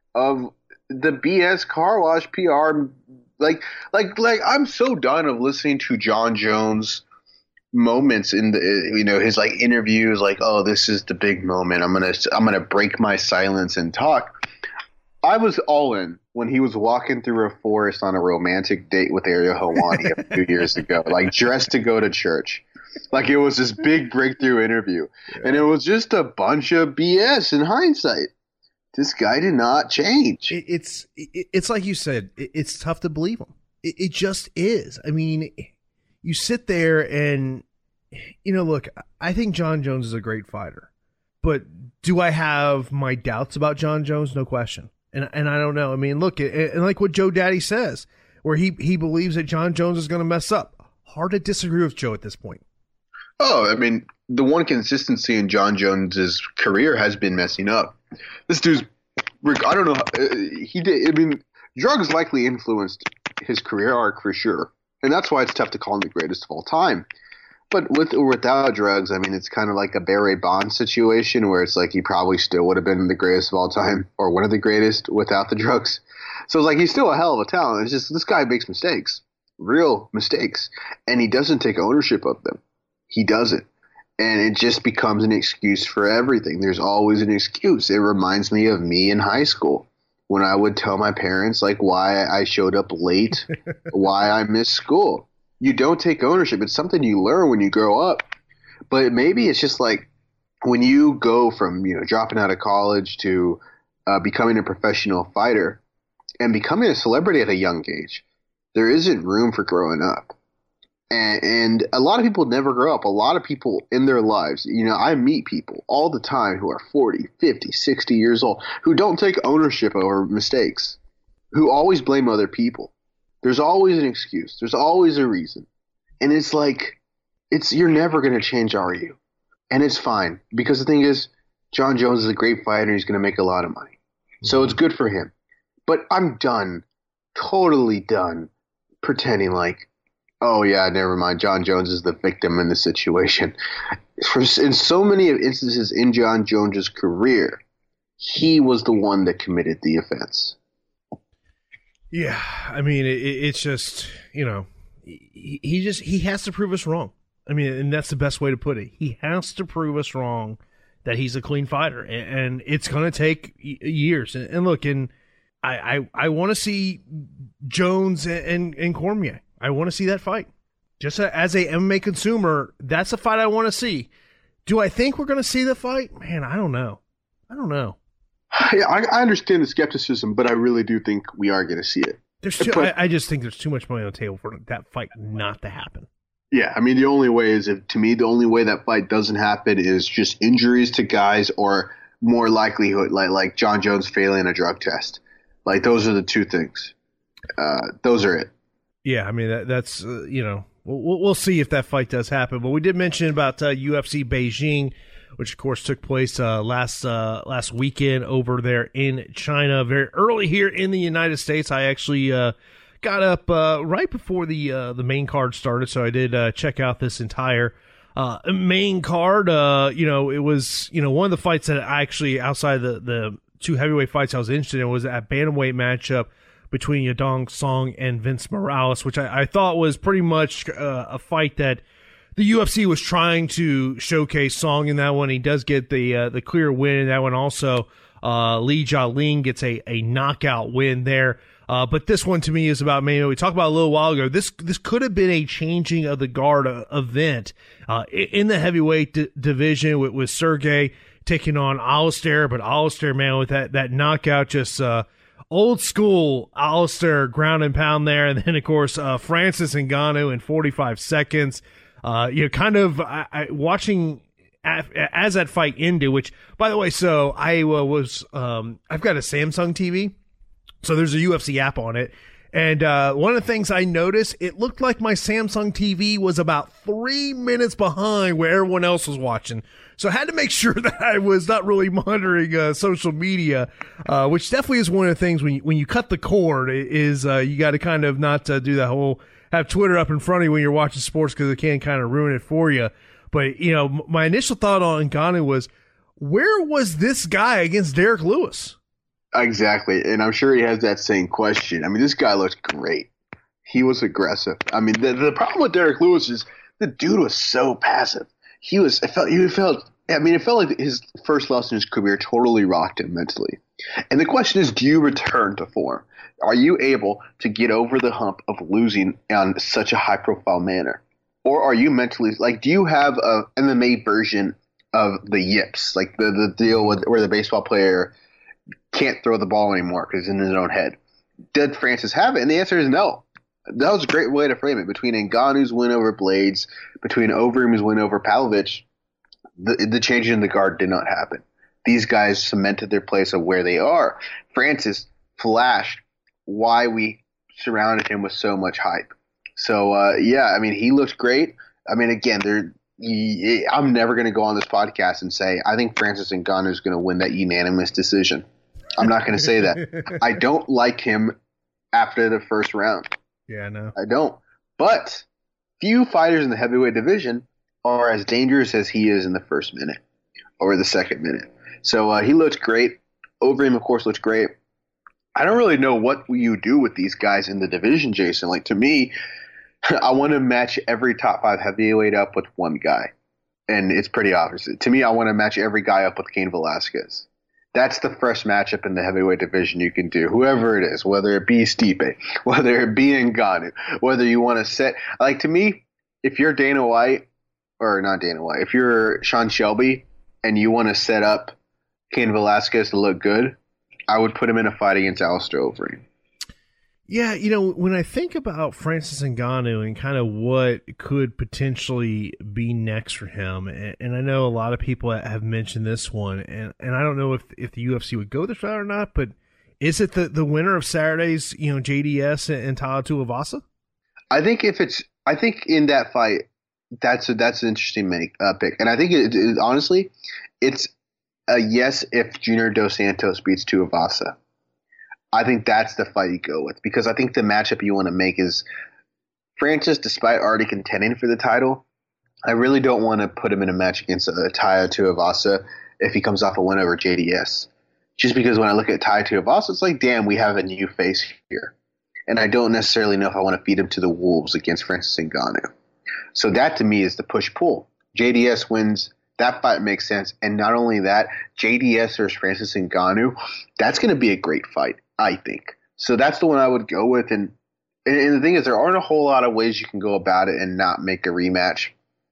of the B S car wash P R. Like, like, like, I'm so done of listening to Jon Jones moments in the, you know, his like interviews, like, oh, this is the big moment. I'm gonna, I'm gonna break my silence and talk. I was all in when he was walking through a forest on a romantic date with Ariel Helwani a few years ago, like dressed to go to church. Like it was this big breakthrough interview, yeah. And it was just a bunch of B S in hindsight. This guy did not change. It, it's it, it's like you said. It, it's tough to believe him. It, it just is. I mean, you sit there and, you know, look, I think Jon Jones is a great fighter. But do I have my doubts about Jon Jones? No question. And and I don't know. I mean, look, and like what Joe Daddy says, where he, he believes that Jon Jones is going to mess up. Hard to disagree with Joe at this point. Oh, I mean, the one consistency in Jon Jones's career has been messing up. This dude's, I don't know, he did, I mean, drugs likely influenced his career arc for sure. And that's why it's tough to call him the greatest of all time. But with or without drugs, I mean, it's kind of like a Barry Bonds situation where it's like he probably still would have been the greatest of all time or one of the greatest without the drugs. So it's like he's still a hell of a talent. It's just this guy makes mistakes, real mistakes, and he doesn't take ownership of them. He doesn't. And it just becomes an excuse for everything. There's always an excuse. It reminds me of me in high school when I would tell my parents like why I showed up late, why I missed school. You don't take ownership. It's something you learn when you grow up. But maybe it's just like when you go from, you know, dropping out of college to uh, becoming a professional fighter and becoming a celebrity at a young age, there isn't room for growing up. And, and a lot of people never grow up. A lot of people in their lives, you know, I meet people all the time who are forty, fifty, sixty years old who don't take ownership over mistakes, who always blame other people. There's always an excuse. There's always a reason. And it's like, it's you're never going to change, are you? And it's fine. Because the thing is, Jon Jones is a great fighter and he's going to make a lot of money. So it's good for him. But I'm done, totally done, pretending like, oh, yeah, never mind. Jon Jones is the victim in this situation. For, in so many instances in Jon Jones' career, he was the one that committed the offense. Yeah, I mean, it, it's just, you know, he, he just he has to prove us wrong. I mean, and that's the best way to put it. He has to prove us wrong that he's a clean fighter, and, and it's going to take years. And, and look, and I I, I want to see Jones and, and, and Cormier. I want to see that fight. Just as a M M A consumer, that's a fight I want to see. Do I think we're going to see the fight? Man, I don't know. I don't know. Yeah, I, I understand the skepticism, but I really do think we are going to see it. There's too, but, I, I just think there's too much money on the table for that fight not to happen. Yeah, I mean, the only way is, if to me, the only way that fight doesn't happen is just injuries to guys or more likelihood, like like Jon Jones failing a drug test. Like, those are the two things. Uh, those are it. Yeah, I mean, that, that's, uh, you know, we'll, we'll see if that fight does happen. But we did mention about uh, U F C Beijing, which, of course, took place uh, last uh, last weekend over there in China. Very early here in the United States. I actually uh, got up uh, right before the uh, the main card started, so I did uh, check out this entire uh, main card. Uh, you know, it was, you know, one of the fights that I actually, outside the, the two heavyweight fights I was interested in, was that bantamweight matchup between Yadong Song and Vince Morales, which I, I thought was pretty much uh, a fight that the U F C was trying to showcase Song in that one. He does get the uh, the clear win in that one also. Uh, Li Jialing gets a, a knockout win there. Uh, but this one to me is about, man, we talked about a little while ago. This this could have been a changing of the guard uh, event uh, in the heavyweight d- division with, with Sergey taking on Alistair. But Alistair, man, with that, that knockout, just uh, old school Alistair ground and pound there. And then, of course, uh, Francis Ngannou in forty-five seconds. Uh, you know, kind of I, I, watching as that fight ended, which, by the way, so I uh, was, um, I've got a Samsung T V. So there's a U F C app on it. And uh, one of the things I noticed, it looked like my Samsung T V was about three minutes behind where everyone else was watching. So I had to make sure that I was not really monitoring uh, social media, uh, which definitely is one of the things when you, when you cut the cord is uh, you got to kind of not uh, do that whole have Twitter up in front of you when you're watching sports because it can kind of ruin it for you. But, you know, my initial thought on Ngannou was, where was this guy against Derek Lewis? Exactly, and I'm sure he has that same question. I mean, this guy looked great. He was aggressive. I mean, the, the problem with Derek Lewis is the dude was so passive. He was, it felt, he felt, I mean, it felt like his first loss in his career totally rocked him mentally. And the question is, do you return to form? Are you able to get over the hump of losing on such a high-profile manner? Or are you mentally, like, do you have a M M A version of the yips, like the, the deal with where the baseball player can't throw the ball anymore because it's in his own head? Did Francis have it? And the answer is no. That was a great way to frame it. Between Ngannou's win over Blades, between Overeem's win over Pavlovich, the, the change in the guard did not happen. These guys cemented their place of where they are. Francis flashed why we surrounded him with so much hype. So, uh, yeah, I mean, he looked great. I mean, again, there. I'm never going to go on this podcast and say, I think Francis Ngannou is going to win that unanimous decision. I'm not going to say that. I don't like him after the first round. Yeah, I know. I don't. But few fighters in the heavyweight division are as dangerous as he is in the first minute or the second minute. So uh, he looked great. Overeem, of course, looked great. I don't really know what you do with these guys in the division, Jason. Like, to me, I want to match every top five heavyweight up with one guy. And it's pretty obvious. To me, I want to match every guy up with Cain Velasquez. That's the first matchup in the heavyweight division you can do, whoever it is, whether it be Stipe, whether it be Ngannou, whether you want to set – like, to me, if you're Dana White – or not Dana White – if you're Sean Shelby and you want to set up Cain Velasquez to look good, I would put him in a fight against Alistair Overeem. Yeah, you know, when I think about Francis Ngannou and kind of what could potentially be next for him, and, and I know a lot of people have mentioned this one, and, and I don't know if, if the U F C would go this route or not, but is it the, the winner of Saturday's, you know, J D S and, and Tai Tuivasa? I think if it's, I think in that fight, that's a, that's an interesting make, uh, pick, and I think it, it, honestly, it's a yes if Junior Dos Santos beats Tuivasa. I think that's the fight you go with, because I think the matchup you want to make is Francis, despite already contending for the title, I really don't want to put him in a match against uh, Tai Tuivasa if he comes off a win over J D S. Just because when I look at Tai Tuivasa, it's like, damn, we have a new face here. And I don't necessarily know if I want to feed him to the wolves against Francis Ngannou. So that to me is the push-pull. J D S wins. That fight makes sense. And not only that, J D S versus Francis Ngannou, that's going to be a great fight, I think. So that's the one I would go with. And, and, and the thing is, there aren't a whole lot of ways you can go about it and not make a rematch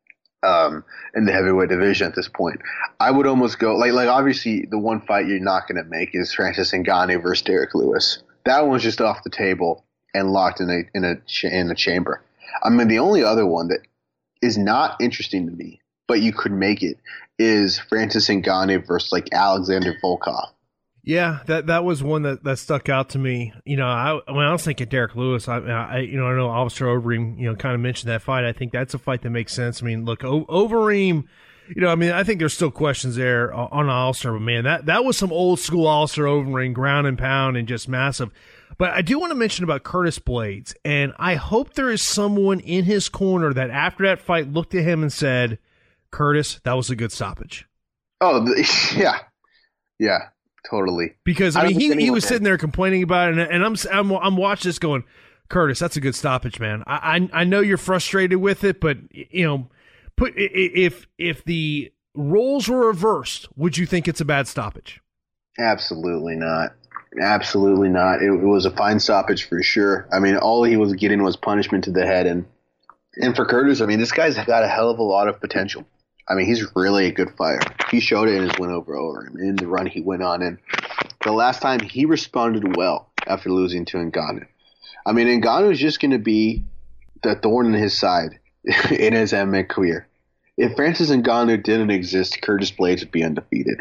um, in the heavyweight division at this point. I would almost go, like, like obviously the one fight you're not going to make is Francis Ngannou versus Derek Lewis. That one's just off the table and locked in a, in a, in a chamber. I mean, the only other one that is not interesting to me, but you could make it, is Francis Ngannou versus like Alexander Volkov. Yeah, that that was one that, that stuck out to me. You know, I when I was thinking Derek Lewis, I, I you know I know Alistair Overeem, you know, kind of mentioned that fight. I think that's a fight that makes sense. I mean, look, o- Overeem, you know, I mean, I think there's still questions there on Alistair, but man, that that was some old school Alistair Overeem, ground and pound and just massive. But I do want to mention about Curtis Blades, and I hope there is someone in his corner that after that fight looked at him and said, Curtis, that was a good stoppage. Oh, yeah. Yeah, totally. Because, I, I mean, he, he was sitting there complaining about it, and, and I'm, I'm I'm watching this going, Curtis, that's a good stoppage, man. I, I I know you're frustrated with it, but, you know, put if if the roles were reversed, would you think it's a bad stoppage? Absolutely not. Absolutely not. It, it was a fine stoppage for sure. I mean, all he was getting was punishment to the head. And, and for Curtis, I mean, this guy's got a hell of a lot of potential. I mean, he's really a good fighter. He showed it in his win over Overeem, in the run he went on. And the last time he responded well after losing to Ngannou. I mean, Ngannou is just going to be the thorn in his side in his M M A career. If Francis Ngannou didn't exist, Curtis Blaydes would be undefeated.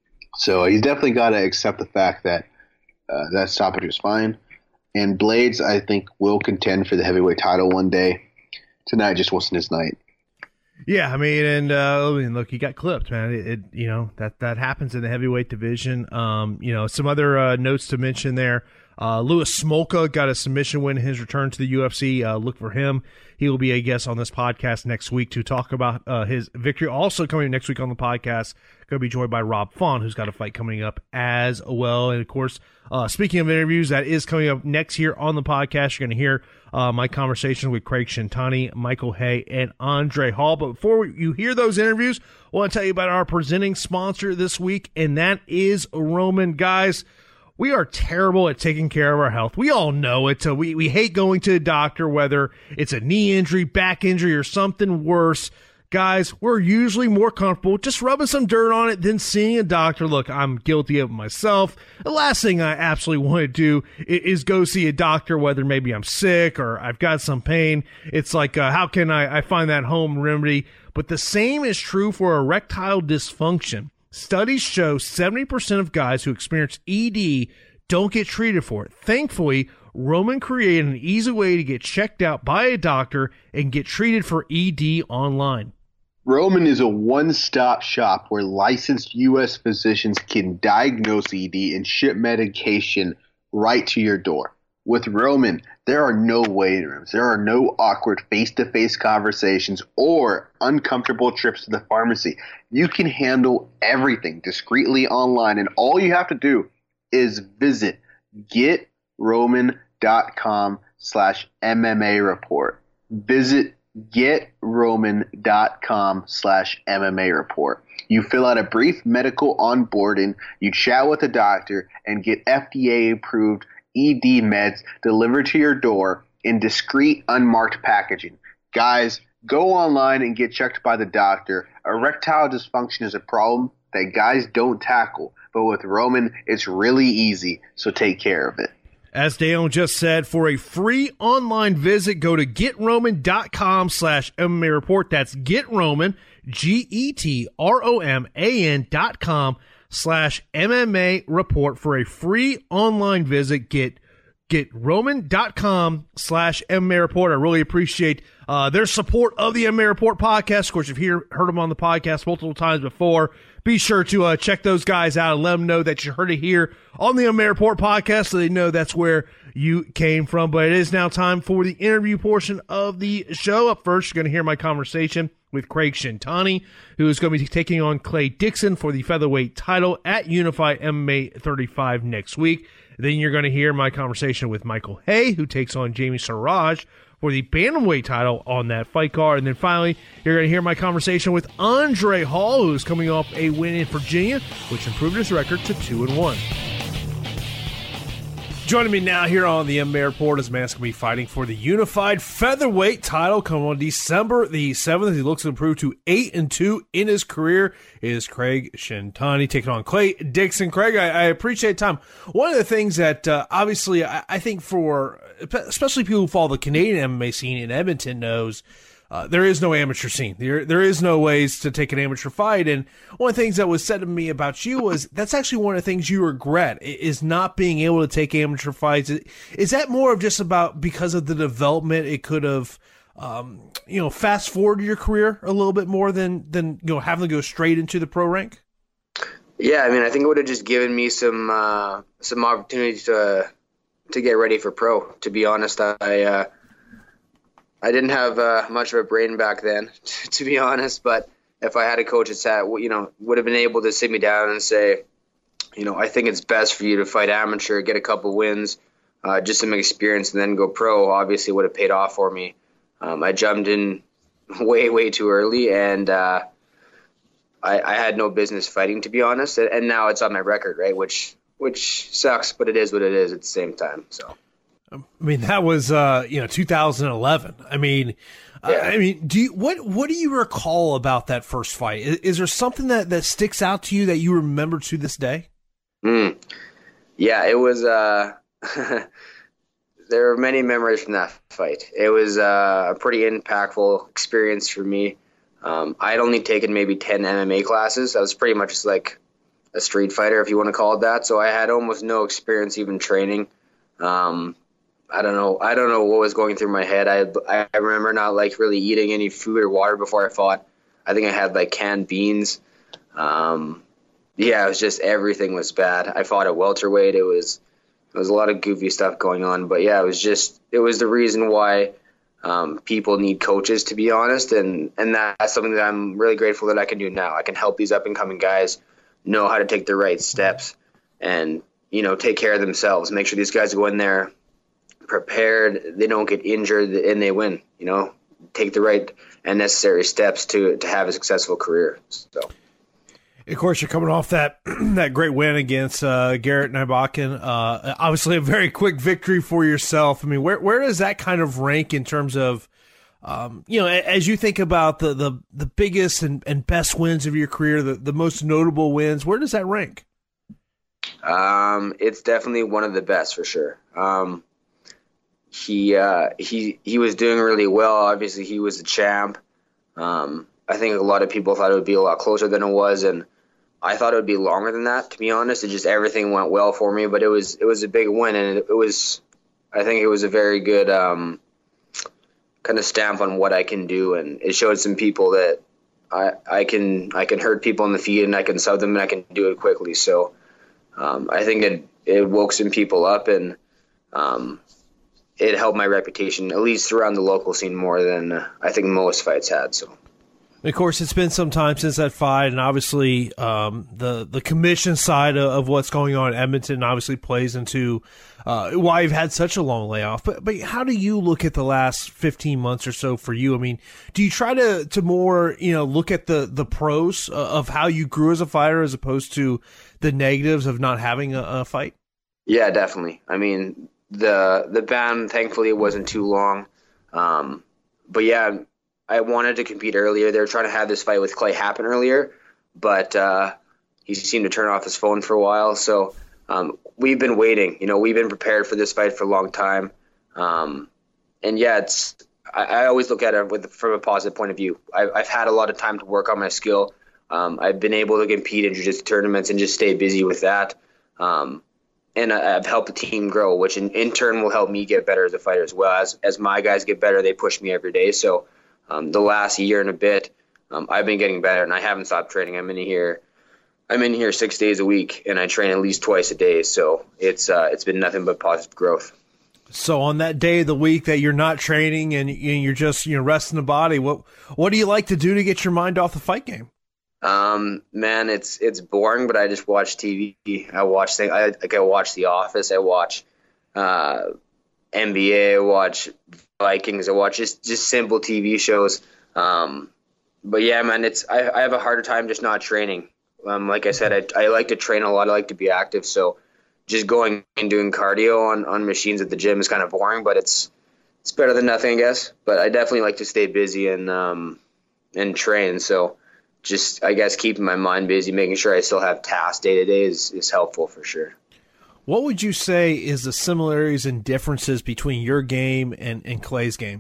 So he's definitely got to accept the fact that uh, that stoppage was fine. And Blaydes, I think, will contend for the heavyweight title one day. Tonight just wasn't his night. Yeah, I mean, and uh, I mean, look, he got clipped, man. It, it, you know, that that happens in the heavyweight division. Um, you know, some other uh, notes to mention there. Uh, Louis Smolka got a submission win in his return to the U F C. Uh, look for him. He will be a guest on this podcast next week to talk about uh, his victory. Also coming next week on the podcast, going to be joined by Rob Font, who's got a fight coming up as well. And, of course, uh, speaking of interviews, that is coming up next here on the podcast. You're going to hear uh, my conversation with Craig Shintani, Michael Hay, and Andre Hall. But before you hear those interviews, I want to tell you about our presenting sponsor this week, and that is Roman. Guys, we are terrible at taking care of our health. We all know it. So we, we hate going to a doctor, whether it's a knee injury, back injury, or something worse. Guys, we're usually more comfortable just rubbing some dirt on it than seeing a doctor. Look, I'm guilty of it myself. The last thing I absolutely want to do is, is go see a doctor, whether maybe I'm sick or I've got some pain. It's like, uh, how can I, I find that home remedy? But the same is true for erectile dysfunction. Studies show seventy percent of guys who experience E D don't get treated for it. Thankfully, Roman created an easy way to get checked out by a doctor and get treated for E D online. Roman is a one-stop shop where licensed U S physicians can diagnose E D and ship medication right to your door. With Roman, there are no waiting rooms. There are no awkward face-to-face conversations or uncomfortable trips to the pharmacy. You can handle everything discreetly online, and all you have to do is visit getroman.com slash MMA report. Visit getroman.com slash MMA report. You fill out a brief medical onboarding, you chat with a doctor, and get F D A-approved E D meds delivered to your door in discreet, unmarked packaging. Guys, go online and get checked by the doctor. Erectile dysfunction is a problem that guys don't tackle, but with Roman, it's really easy, so take care of it. As Dale just said, for a free online visit, go to getroman.com slash MMA report. That's getroman, G E T R O M A N dot com slash MMA report for a free online visit. Get getroman.com slash MMA report. I really appreciate uh, their support of the M M A Report podcast. Of course, you've hear, heard them on the podcast multiple times before. Be sure to uh, check those guys out and let them know that you heard it here on the M M A Report podcast so they know that's where you came from. But it is now time for the interview portion of the show. Up first, you're going to hear my conversation with Craig Shintani, who is going to be taking on Clay Dixon for the featherweight title at Unified M M A thirty-five next week. Then you're going to hear my conversation with Michael Hay, who takes on Jamie Siraj for the bantamweight title on that fight card. And then finally, you're going to hear my conversation with Andre Hall, who is coming off a win in Virginia, which improved his record to two and one. Joining me now here on the M M A Report is a man that's going to be fighting for the unified featherweight title coming on December the seventh. He looks to improve to eight and two in his career. Is Craig Shintani taking on Clay Dixon. Craig, I, I appreciate time. One of the things that uh, obviously I, I think for especially people who follow the Canadian M M A scene in Edmonton knows Uh, there is no amateur scene. There, there is no ways to take an amateur fight. And one of the things that was said to me about you was that's actually one of the things you regret is not being able to take amateur fights. Is that more of just about because of the development it could have, um, you know, fast forwarded your career a little bit more than, than, you know, having to go straight into the pro rank? Yeah. I mean, I think it would have just given me some, uh, some opportunities to, to get ready for pro, to be honest. I, uh, I didn't have uh, much of a brain back then, to, to be honest. But if I had a coach that sat, you know, would have been able to sit me down and say, you know, I think it's best for you to fight amateur, get a couple wins, uh, just some experience, and then go pro, obviously would have paid off for me. Um, I jumped in way, way too early, and uh, I, I had no business fighting, to be honest. And now it's on my record, right? Which which sucks, but it is what it is at the same time. So, I mean, that was uh, you know two thousand eleven. I mean, yeah. uh, I mean, do you what what do you recall about that first fight? Is, is there something that, that sticks out to you that you remember to this day? Mm. Yeah, it was. Uh, there are many memories from that fight. It was uh, a pretty impactful experience for me. Um, I'd only taken maybe ten M M A classes. I was pretty much just like a street fighter, if you want to call it that. So I had almost no experience even training. Um, I don't know. I don't know what was going through my head. I I remember not like really eating any food or water before I fought. I think I had like canned beans. Um, yeah, it was just everything was bad. I fought at welterweight. It was it was a lot of goofy stuff going on. But yeah, it was just it was the reason why um, people need coaches, to be honest. And and that's something that I'm really grateful that I can do now. I can help these up and coming guys know how to take the right steps and, you know, take care of themselves. Make sure these guys go in there prepared, they don't get injured, and they win. You know, take the right and necessary steps to to have a successful career. So, of course, you're coming off that that great win against uh, Garrett Nybakken. Uh, obviously, a very quick victory for yourself. I mean, where where does that kind of rank in terms of, um, you know, as you think about the the, the biggest and, and best wins of your career, the, the most notable wins, where does that rank? Um, it's definitely one of the best for sure. Um, he uh, he he was doing really well. Obviously, he was the champ. Um, I think a lot of people thought it would be a lot closer than it was, and I thought it would be longer than that. To be honest, it just everything went well for me. But it was it was a big win, and it, it was I think it was a very good um, kind of stamp on what I can do, and it showed some people that I I can I can hurt people in the feet, and I can sub them, and I can do it quickly. So um, I think it it woke some people up, and um, it helped my reputation, at least around the local scene, more than uh, I think most fights had. So. Of course, it's been some time since that fight, and obviously um, the the commission side of, of what's going on in Edmonton obviously plays into uh, why you've had such a long layoff. But but how do you look at the last fifteen months or so for you? I mean, do you try to, to more you know look at the, the pros of how you grew as a fighter as opposed to the negatives of not having a, a fight? Yeah, definitely. I mean, the the ban, thankfully, it wasn't too long. Um, but yeah, I wanted to compete earlier. They were trying to have this fight with Clay happen earlier, but uh, he seemed to turn off his phone for a while. So um, we've been waiting. You know, we've been prepared for this fight for a long time. Um, and yeah, it's I, I always look at it with from a positive point of view. I, I've had a lot of time to work on my skill. Um, I've been able to compete in jiu-jitsu tournaments and just stay busy with that. Um, and I, I've helped the team grow, which in, in turn will help me get better as a fighter as well. As as my guys get better, they push me every day. So Um, the last year and a bit, um, I've been getting better, and I haven't stopped training. I'm in here, I'm in here six days a week, and I train at least twice a day. So it's uh, it's been nothing but positive growth. So on that day of the week that you're not training and you're just you know resting the body, what what do you like to do to get your mind off the fight game? Um, man, it's it's boring, but I just watch T V. I watch things. I like I watch The Office. I watch uh, N B A. I watch Vikings. I watch just, just simple T V shows. Um, but yeah, man, it's I, I have a harder time just not training. Um, like I said, I, I like to train a lot. I like to be active. So just going and doing cardio on, on machines at the gym is kind of boring, but it's it's better than nothing, I guess. But I definitely like to stay busy and um, and train. So just, I guess, keeping my mind busy, making sure I still have tasks day to day is is helpful for sure. What would you say is the similarities and differences between your game and, and Clay's game?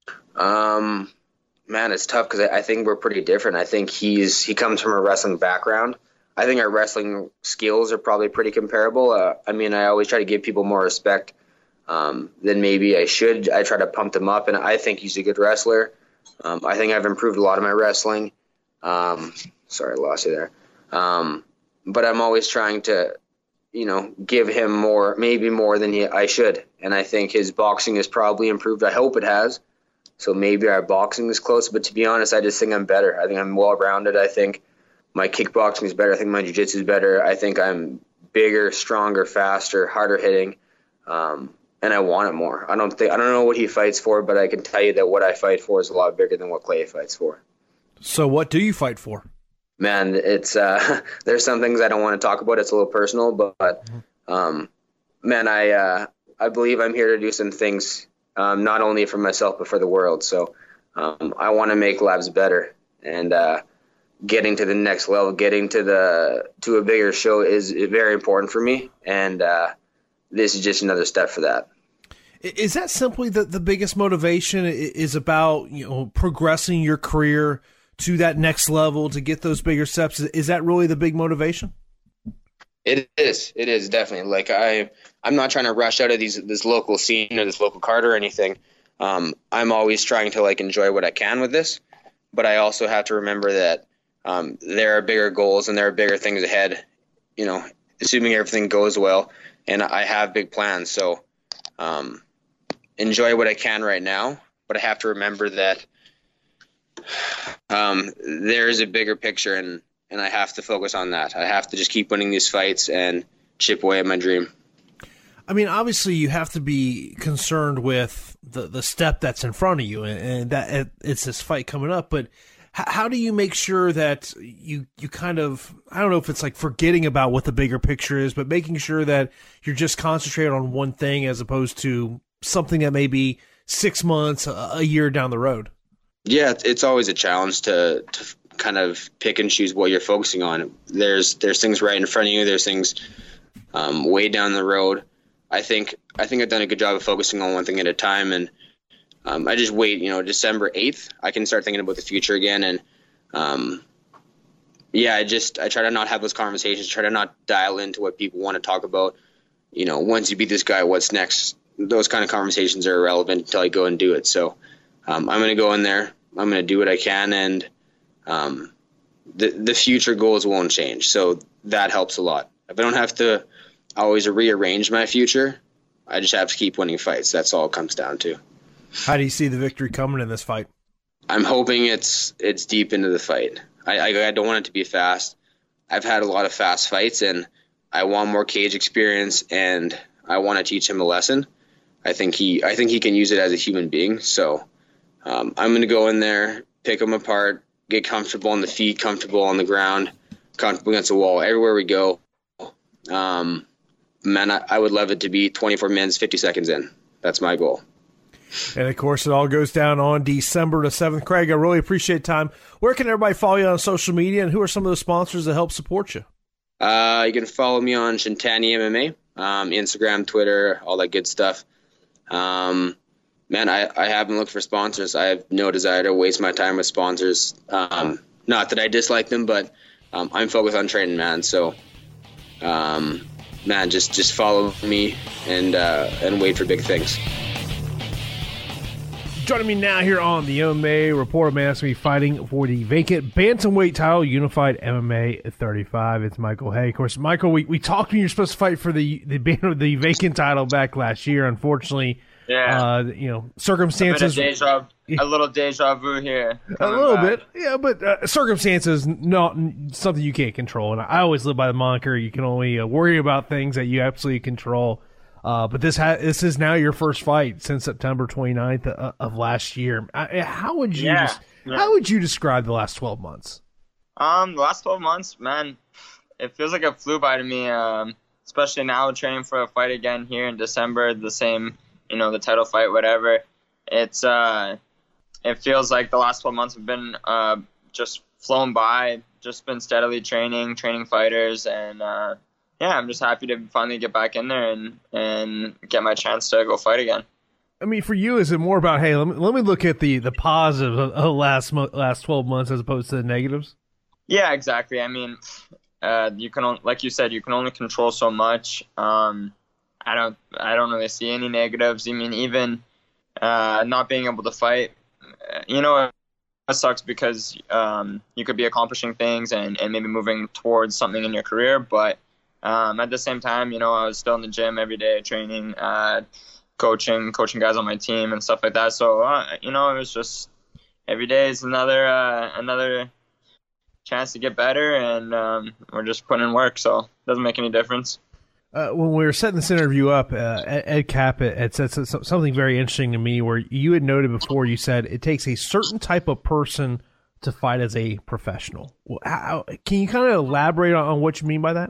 Um, man, it's tough because I, I think we're pretty different. I think he's he comes from a wrestling background. I think our wrestling skills are probably pretty comparable. Uh, I mean, I always try to give people more respect um, than maybe I should. I try to pump them up, and I think he's a good wrestler. Um, I think I've improved a lot of my wrestling. Um, sorry, I lost you there. Um, but I'm always trying to, you know, give him more, maybe more than he, I should. And I think his boxing has probably improved. I hope it has. So maybe our boxing is close. But to be honest, I just think I'm better. I think I'm well-rounded. I think my kickboxing is better. I think my jiu-jitsu is better. I think I'm bigger, stronger, faster, harder hitting. Um, and I want it more. I don't think, I don't know what he fights for, but I can tell you that what I fight for is a lot bigger than what Clay fights for. So what do you fight for? man, it's uh, there's some things I don't want to talk about. It's a little personal, but um, man, I uh, I believe I'm here to do some things, um, not only for myself but for the world. So um, I want to make Labs better, and uh, getting to the next level, getting to the to a bigger show is very important for me, and uh, this is just another step for that. Is that simply the, the biggest motivation is about, you know, progressing your career to that next level to get those bigger steps? Is that really the big motivation? It is. It is definitely. Like I, I'm not trying to rush out of these this local scene or this local card or anything. Um, I'm always trying to like enjoy what I can with this, but I also have to remember that um, there are bigger goals and there are bigger things ahead. You know, assuming everything goes well, and I have big plans. So. Um, enjoy what I can right now, but I have to remember that um, there is a bigger picture, and, and I have to focus on that. I have to just keep winning these fights and chip away at my dream. I mean, obviously you have to be concerned with the, the step that's in front of you, and, and that it's this fight coming up, but how do you make sure that you, you kind of, I don't know if it's like forgetting about what the bigger picture is, but making sure that you're just concentrated on one thing as opposed to something that may be six months, a, a year down the road? Yeah, it's always a challenge to, to kind of pick and choose what you're focusing on. There's there's things right in front of you. There's things um, way down the road. I think I think I've done a good job of focusing on one thing at a time, and Um, I just wait, you know, December eighth, I can start thinking about the future again. And, um, yeah, I just, I try to not have those conversations, try to not dial into what people want to talk about. You know, once you beat this guy, what's next? Those kind of conversations are irrelevant until I go and do it. So, um, I'm going to go in there, I'm going to do what I can. And, um, the, the future goals won't change. So that helps a lot. If I don't have to always rearrange my future, I just have to keep winning fights. That's all it comes down to. How do you see the victory coming in this fight? I'm hoping it's it's deep into the fight. I, I I don't want it to be fast. I've had a lot of fast fights, and I want more cage experience, and I want to teach him a lesson. I think he I think he can use it as a human being. So um, I'm going to go in there, pick him apart, get comfortable on the feet, comfortable on the ground, comfortable against the wall. Everywhere we go, um, man, I, I would love it to be twenty-four minutes, fifty seconds in. That's my goal. And, of course, it all goes down on December the seventh. Craig, I really appreciate time. Where can everybody follow you on social media, and who are some of those sponsors that help support you? Uh, you can follow me on Shintani M M A, um, Instagram, Twitter, all that good stuff. Um, man, I, I haven't looked for sponsors. I have no desire to waste my time with sponsors. Um, not that I dislike them, but um, I'm focused on training, man. So, um, man, just, just follow me and uh, and wait for big things. Joining me now here on the M M A Report, man, that's going to be fighting for the vacant bantamweight title, Unified M M A thirty-five. It's Michael Hay. Of course, Michael, we, we talked when you were supposed to fight for the the, the vacant title back last year. Unfortunately, yeah, uh, you know, circumstances. A, deja, a little deja vu here. A little back. bit, yeah, but uh, circumstances not something you can't control. And I always live by the moniker: you can only uh, worry about things that you absolutely control. Uh, but this ha- this is now your first fight since September twenty-ninth of, of last year. I, how would you yeah, des- yeah. how would you describe the last twelve months? Um, the last twelve months, man, it feels like it flew by to me. Um, especially now training for a fight again here in December, the same, you know, the title fight, whatever. It's uh, it feels like the last twelve months have been uh just flown by. Just been steadily training, training fighters, and uh. Yeah, I'm just happy to finally get back in there and, and get my chance to go fight again. I mean, for you, is it more about, hey, let me, let me look at the, the positives of the last mo- last twelve months as opposed to the negatives? Yeah, exactly. I mean, uh, you can only, like you said, you can only control so much. Um, I don't I don't really see any negatives. I mean, even uh, not being able to fight, you know, it sucks because um, you could be accomplishing things and, and maybe moving towards something in your career, but Um, at the same time, you know, I was still in the gym every day, training, uh, coaching, coaching guys on my team and stuff like that. So, uh, you know, it was just every day is another uh, another chance to get better, and um, we're just putting in work. So it doesn't make any difference. Uh, when we were setting this interview up, uh, Ed Capit had said something very interesting to me where you had noted before, you said it takes a certain type of person to fight as a professional. How, can you kind of elaborate on, on what you mean by that?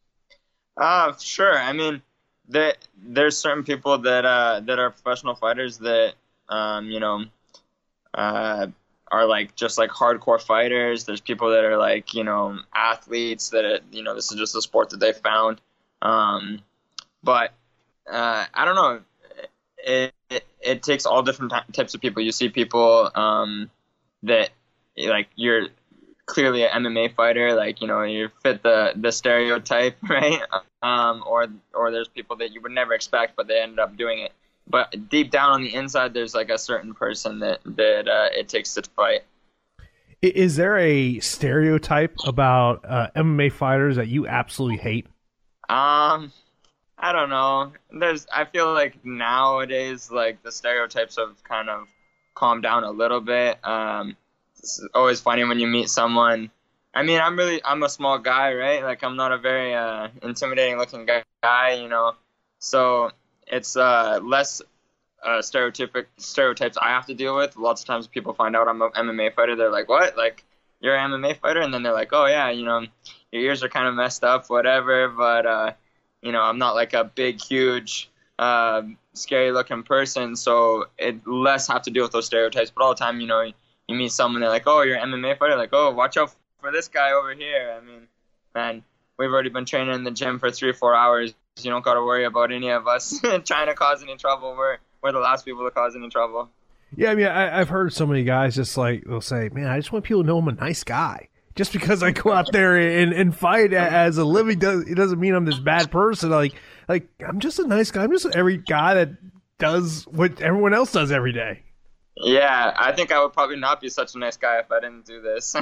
Uh, sure. I mean, there, there's certain people that uh, that are professional fighters that, um, you know, uh, are like just like hardcore fighters. There's people that are like, you know, athletes that, are, you know, this is just a sport that they found. Um, but uh, I don't know. It, it, it takes all different types of people. You see people um, that, like, you're clearly an M M A fighter, like, you know, you fit the, the stereotype, right? Um, or or there's people that you would never expect, but they ended up doing it. But deep down on the inside, there's like a certain person that, that uh, it takes to fight. Is there a stereotype about uh, M M A fighters that you absolutely hate? Um, I don't know. There's, I feel like nowadays, like, the stereotypes have kind of calmed down a little bit. Um, it's always funny when you meet someone. I mean, I'm really, I'm a small guy, right? Like, I'm not a very uh, intimidating looking guy, you know? So it's uh, less uh, stereotypic stereotypes I have to deal with. Lots of times people find out I'm an M M A fighter. They're like, what? Like, you're an M M A fighter? And then they're like, oh, yeah, you know, your ears are kind of messed up, whatever. But, uh, you know, I'm not like a big, huge, uh, scary-looking person. So it less have to deal with those stereotypes. But all the time, you know, you meet someone, they're like, oh, you're an M M A fighter? Like, oh, watch out for this guy over here. I mean, man, we've already been training in the gym for three or four hours. You don't got to worry about any of us trying to cause any trouble. We're, we're the last people to cause any trouble. Yeah, I mean, I, I've heard so many guys just like, they'll say, man, I just want people to know I'm a nice guy. Just because I go out there and, and fight as a living, does, it doesn't mean I'm this bad person. Like, like I'm just a nice guy. I'm just every guy that does what everyone else does every day. Yeah, I think I would probably not be such a nice guy if I didn't do this.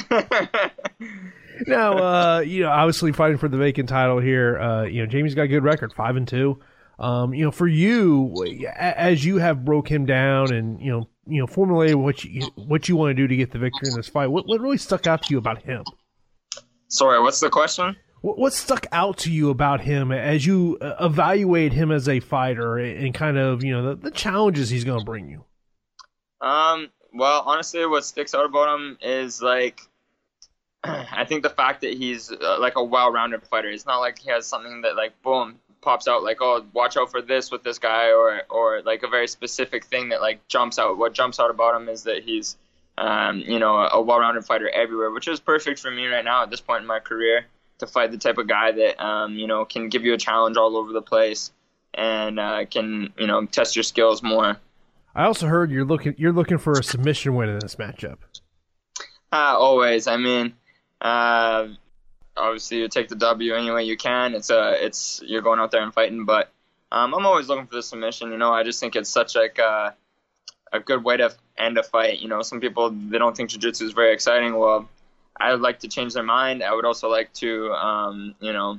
Now, uh, you know, obviously fighting for the vacant title here, uh, you know, Jamie's got a good record, five and two. Um, you know, for you, as you have broke him down and, you know, you know, formulated what you what you want to do to get the victory in this fight, what what really stuck out to you about him? Sorry, what's the question? What, what stuck out to you about him as you evaluate him as a fighter and kind of, you know, the, the challenges he's going to bring you? Um, well, honestly, what sticks out about him is, like, I think the fact that he's uh, like a well-rounded fighter. It's not like he has something that, like, boom, pops out, like, oh, watch out for this with this guy, or or like a very specific thing that, like, jumps out. What jumps out about him is that he's, um, you know, a well-rounded fighter everywhere, which is perfect for me right now at this point in my career to fight the type of guy that, um, you know, can give you a challenge all over the place and uh, can, you know, test your skills more. I also heard you're looking you're looking for a submission win in this matchup. Uh, always. I mean, uh, obviously you take the W any way you can. It's a it's you're going out there and fighting, but um, I'm always looking for the submission. You know, I just think it's such like a, a good way to end a fight. You know, some people they don't think jiu-jitsu is very exciting. Well, I would like to change their mind. I would also like to, um, you know,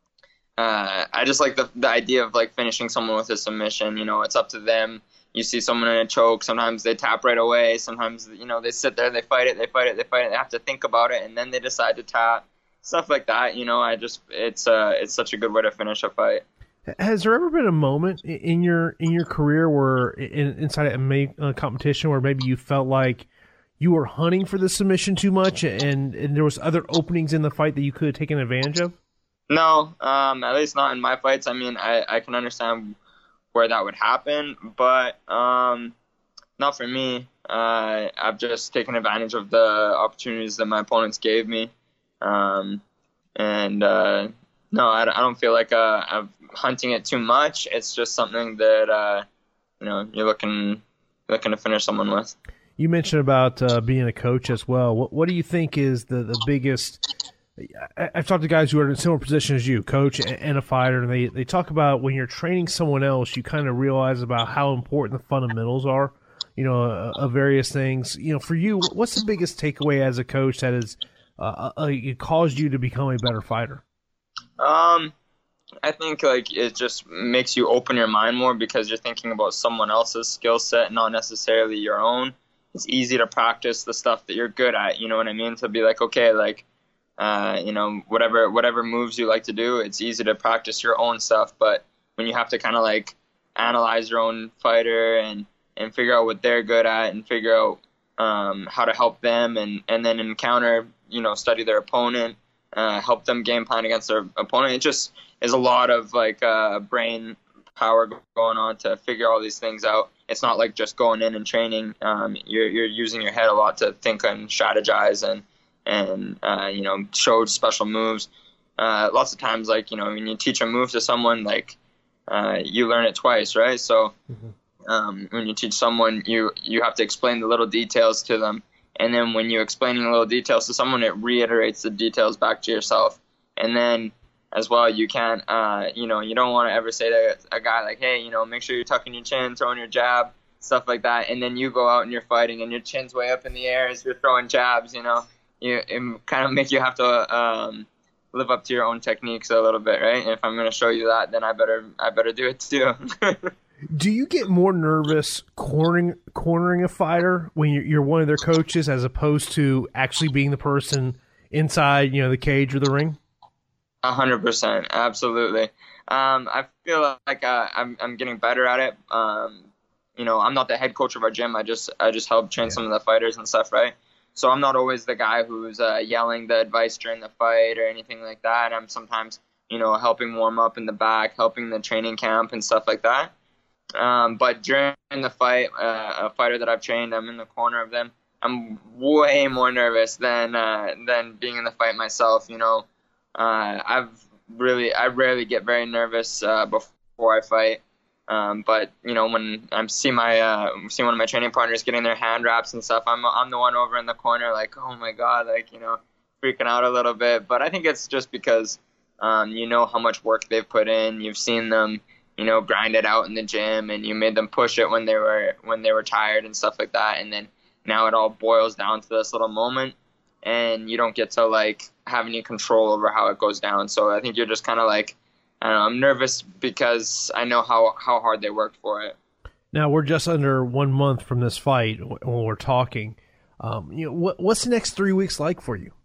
uh, I just like the the idea of like finishing someone with a submission. You know, it's up to them. You see someone in a choke, sometimes they tap right away. Sometimes, you know, they sit there, they fight it, they fight it, they fight it. They have to think about it, and then they decide to tap. Stuff like that, you know, I just, it's uh, it's such a good way to finish a fight. Has there ever been a moment in your in your career where, in, inside a M M A competition, where maybe you felt like you were hunting for the submission too much and, and there was other openings in the fight that you could have taken advantage of? No, um, at least not in my fights. I mean, I, I can understand where that would happen, but um, not for me. Uh, I've just taken advantage of the opportunities that my opponents gave me, um, and uh, no, I, I don't feel like uh, I'm hunting it too much. It's just something that uh, you know you're looking looking to finish someone with. You mentioned about uh, being a coach as well. What what do you think is the the biggest? I've talked to guys who are in a similar position as you, coach and a fighter, and they, they talk about when you're training someone else, you kind of realize about how important the fundamentals are, you know, of various things. You know, for you, what's the biggest takeaway as a coach that has uh, uh, it caused you to become a better fighter? Um, I think like it just makes you open your mind more because you're thinking about someone else's skill set, not necessarily your own. It's easy to practice the stuff that you're good at. You know what I mean? To be like, okay, like. Uh, you know, whatever whatever moves you like to do, it's easy to practice your own stuff. But when you have to kind of like analyze your own fighter and, and figure out what they're good at and figure out um, how to help them, and, and then encounter, you know, study their opponent, uh, help them game plan against their opponent. It just is a lot of like uh, brain power going on to figure all these things out. It's not like just going in and training. Um, you're you're using your head a lot to think and strategize and and uh, you know, show special moves. Uh, lots of times, like, you know, when you teach a move to someone, like uh, you learn it twice, right? So mm-hmm. um, when you teach someone, you you have to explain the little details to them, and then when you're explaining the little details to someone, it reiterates the details back to yourself. And then as well, you can't, uh, you know, you don't want to ever say to a guy like, hey, you know, make sure you're tucking your chin, throwing your jab, stuff like that. And then you go out and you're fighting and your chin's way up in the air as you're throwing jabs, you know, you, it kind of make you have to um, live up to your own techniques a little bit, right? And if I'm going to show you that, then I better, I better do it too. Do you get more nervous cornering, cornering a fighter when you're, you're one of their coaches as opposed to actually being the person inside, you know, the cage or the ring? A hundred percent, absolutely. Um, I feel like uh, I'm I'm getting better at it. Um, you know, I'm not the head coach of our gym. I just I just help train yeah. some of the fighters and stuff, right? So I'm not always the guy who's uh, yelling the advice during the fight or anything like that. I'm sometimes, you know, helping warm up in the back, helping the training camp and stuff like that. Um, but during the fight, uh, a fighter that I've trained, I'm in the corner of them. I'm way more nervous than uh, than being in the fight myself. You know. Uh, I've really, I rarely get very nervous uh, before I fight. Um, but you know, when I'm see my, uh, see one of my training partners getting their hand wraps and stuff, I'm, I'm the one over in the corner, like, oh my god, like, you know, freaking out a little bit. But I think it's just because, um, you know how much work they've put in. You've seen them, you know, grind it out in the gym, and you made them push it when they were, when they were tired and stuff like that. And then now it all boils down to this little moment. And you don't get to, like, have any control over how it goes down. So I think you're just kind of like, I don't know, I'm nervous because I know how, how hard they worked for it. Now, we're just under one month from this fight when we're talking. Um, you know, what, what's the next three weeks like for you?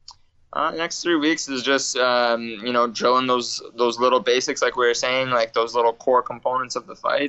Uh, next three weeks is just, um, you know, drilling those those little basics, like we were saying, like those little core components of the fight.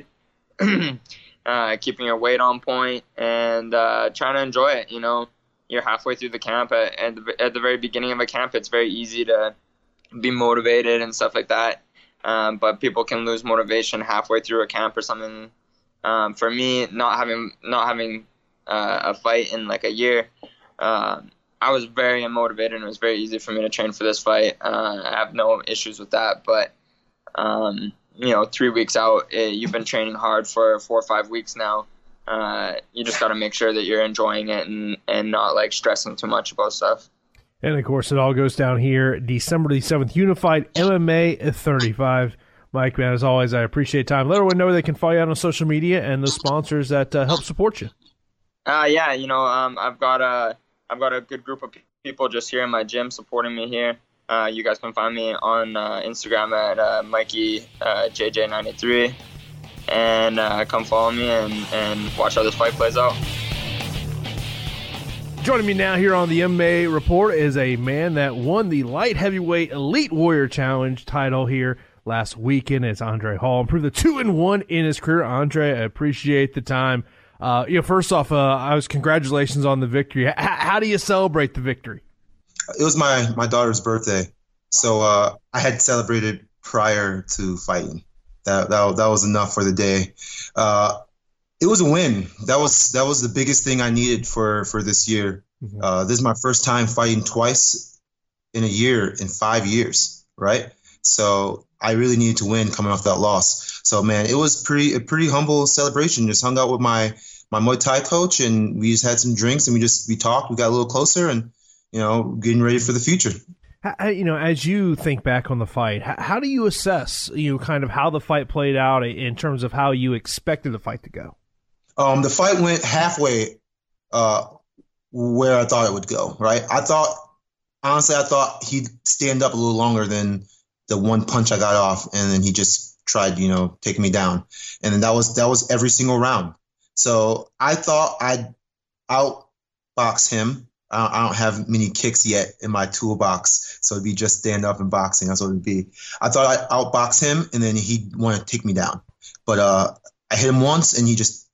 uh, keeping your weight on point and uh, trying to enjoy it, you know. You're halfway through the camp. At, at, the, at the very beginning of a camp, it's very easy to be motivated and stuff like that. Um, but people can lose motivation halfway through a camp or something. Um, for me, not having not having uh, a fight in like a year, uh, I was very unmotivated, and it was very easy for me to train for this fight. Uh, I have no issues with that. But um, you know, three weeks out, it, you've been training hard for four or five weeks now. Uh, you just got to make sure that you're enjoying it and, and not like stressing too much about stuff. And of course, it all goes down here December the seventh, Unified M M A thirty-five. Mike, man, as always, I appreciate time. Let everyone know they can follow you out on social media and the sponsors that uh, help support you. Uh, yeah, you know, um, I've got a I've got a good group of people just here in my gym supporting me here. Uh, you guys can find me on uh, Instagram at uh, Mikey uh, J J ninety-three. And uh, come follow me and, and watch how this fight plays out. Joining me now here on the M M A Report is a man that won the light heavyweight Elite Warrior Challenge title here last weekend. It's Andre Hall. Improved the two and one in his career. Andre, I appreciate the time. Uh, you know, first off, uh, I was congratulations on the victory. H- how do you celebrate the victory? It was my, my daughter's birthday, so uh, I had celebrated prior to fighting. That, that that was enough for the day. Uh, it was a win. That was that was the biggest thing I needed for, for this year. Mm-hmm. Uh, this is my first time fighting twice in a year, in five years, right? So I really needed to win coming off that loss. So man, it was pretty a pretty humble celebration. Just hung out with my my Muay Thai coach, and we just had some drinks, and we just we talked. We got a little closer, and you know, getting ready for the future. How, you know, as you think back on the fight, how, how do you assess, you know, kind of how the fight played out in terms of how you expected the fight to go? Um, the fight went halfway uh, where I thought it would go, right? I thought, honestly, I thought he'd stand up a little longer than the one punch I got off, and then he just tried, you know, taking me down. And then that was that was every single round. So I thought I'd outbox him. I don't have many kicks yet in my toolbox, so it'd be just stand up and boxing. That's what it'd be. I thought I'd outbox him, and then he'd want to take me down. But uh, I hit him once, and he just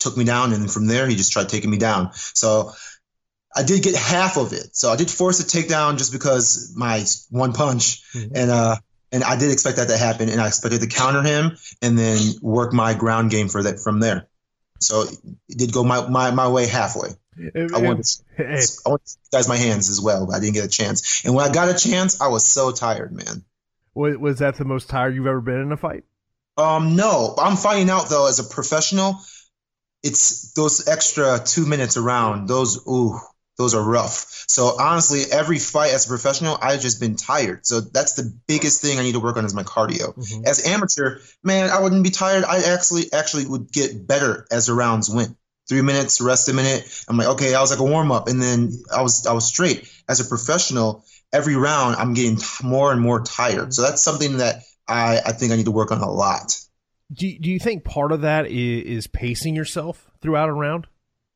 took me down, and from there he just tried taking me down. So I did get half of it. So I did force a takedown just because my one punch, mm-hmm. and uh, and I did expect that to happen, and I expected to counter him and then work my ground game for that from there. So it did go my my, my way halfway. I wanted to, hey. I wanted to guys my hands as well, but I didn't get a chance. And when I got a chance, I was so tired, man. Was, was that the most tired you've ever been in a fight? Um, no. I'm finding out, though, as a professional, it's those extra two minutes around. Those, ooh, those are rough. So, honestly, every fight as a professional, I've just been tired. So that's the biggest thing I need to work on is my cardio. Mm-hmm. As amateur, man, I wouldn't be tired. I actually actually would get better as the rounds went. Three minutes, rest a minute. I'm like, okay, I was like a warm up, and then I was I was straight. As a professional, every round I'm getting t- more and more tired. So that's something that I, I think I need to work on a lot. Do you, do you think part of that is, is pacing yourself throughout a round?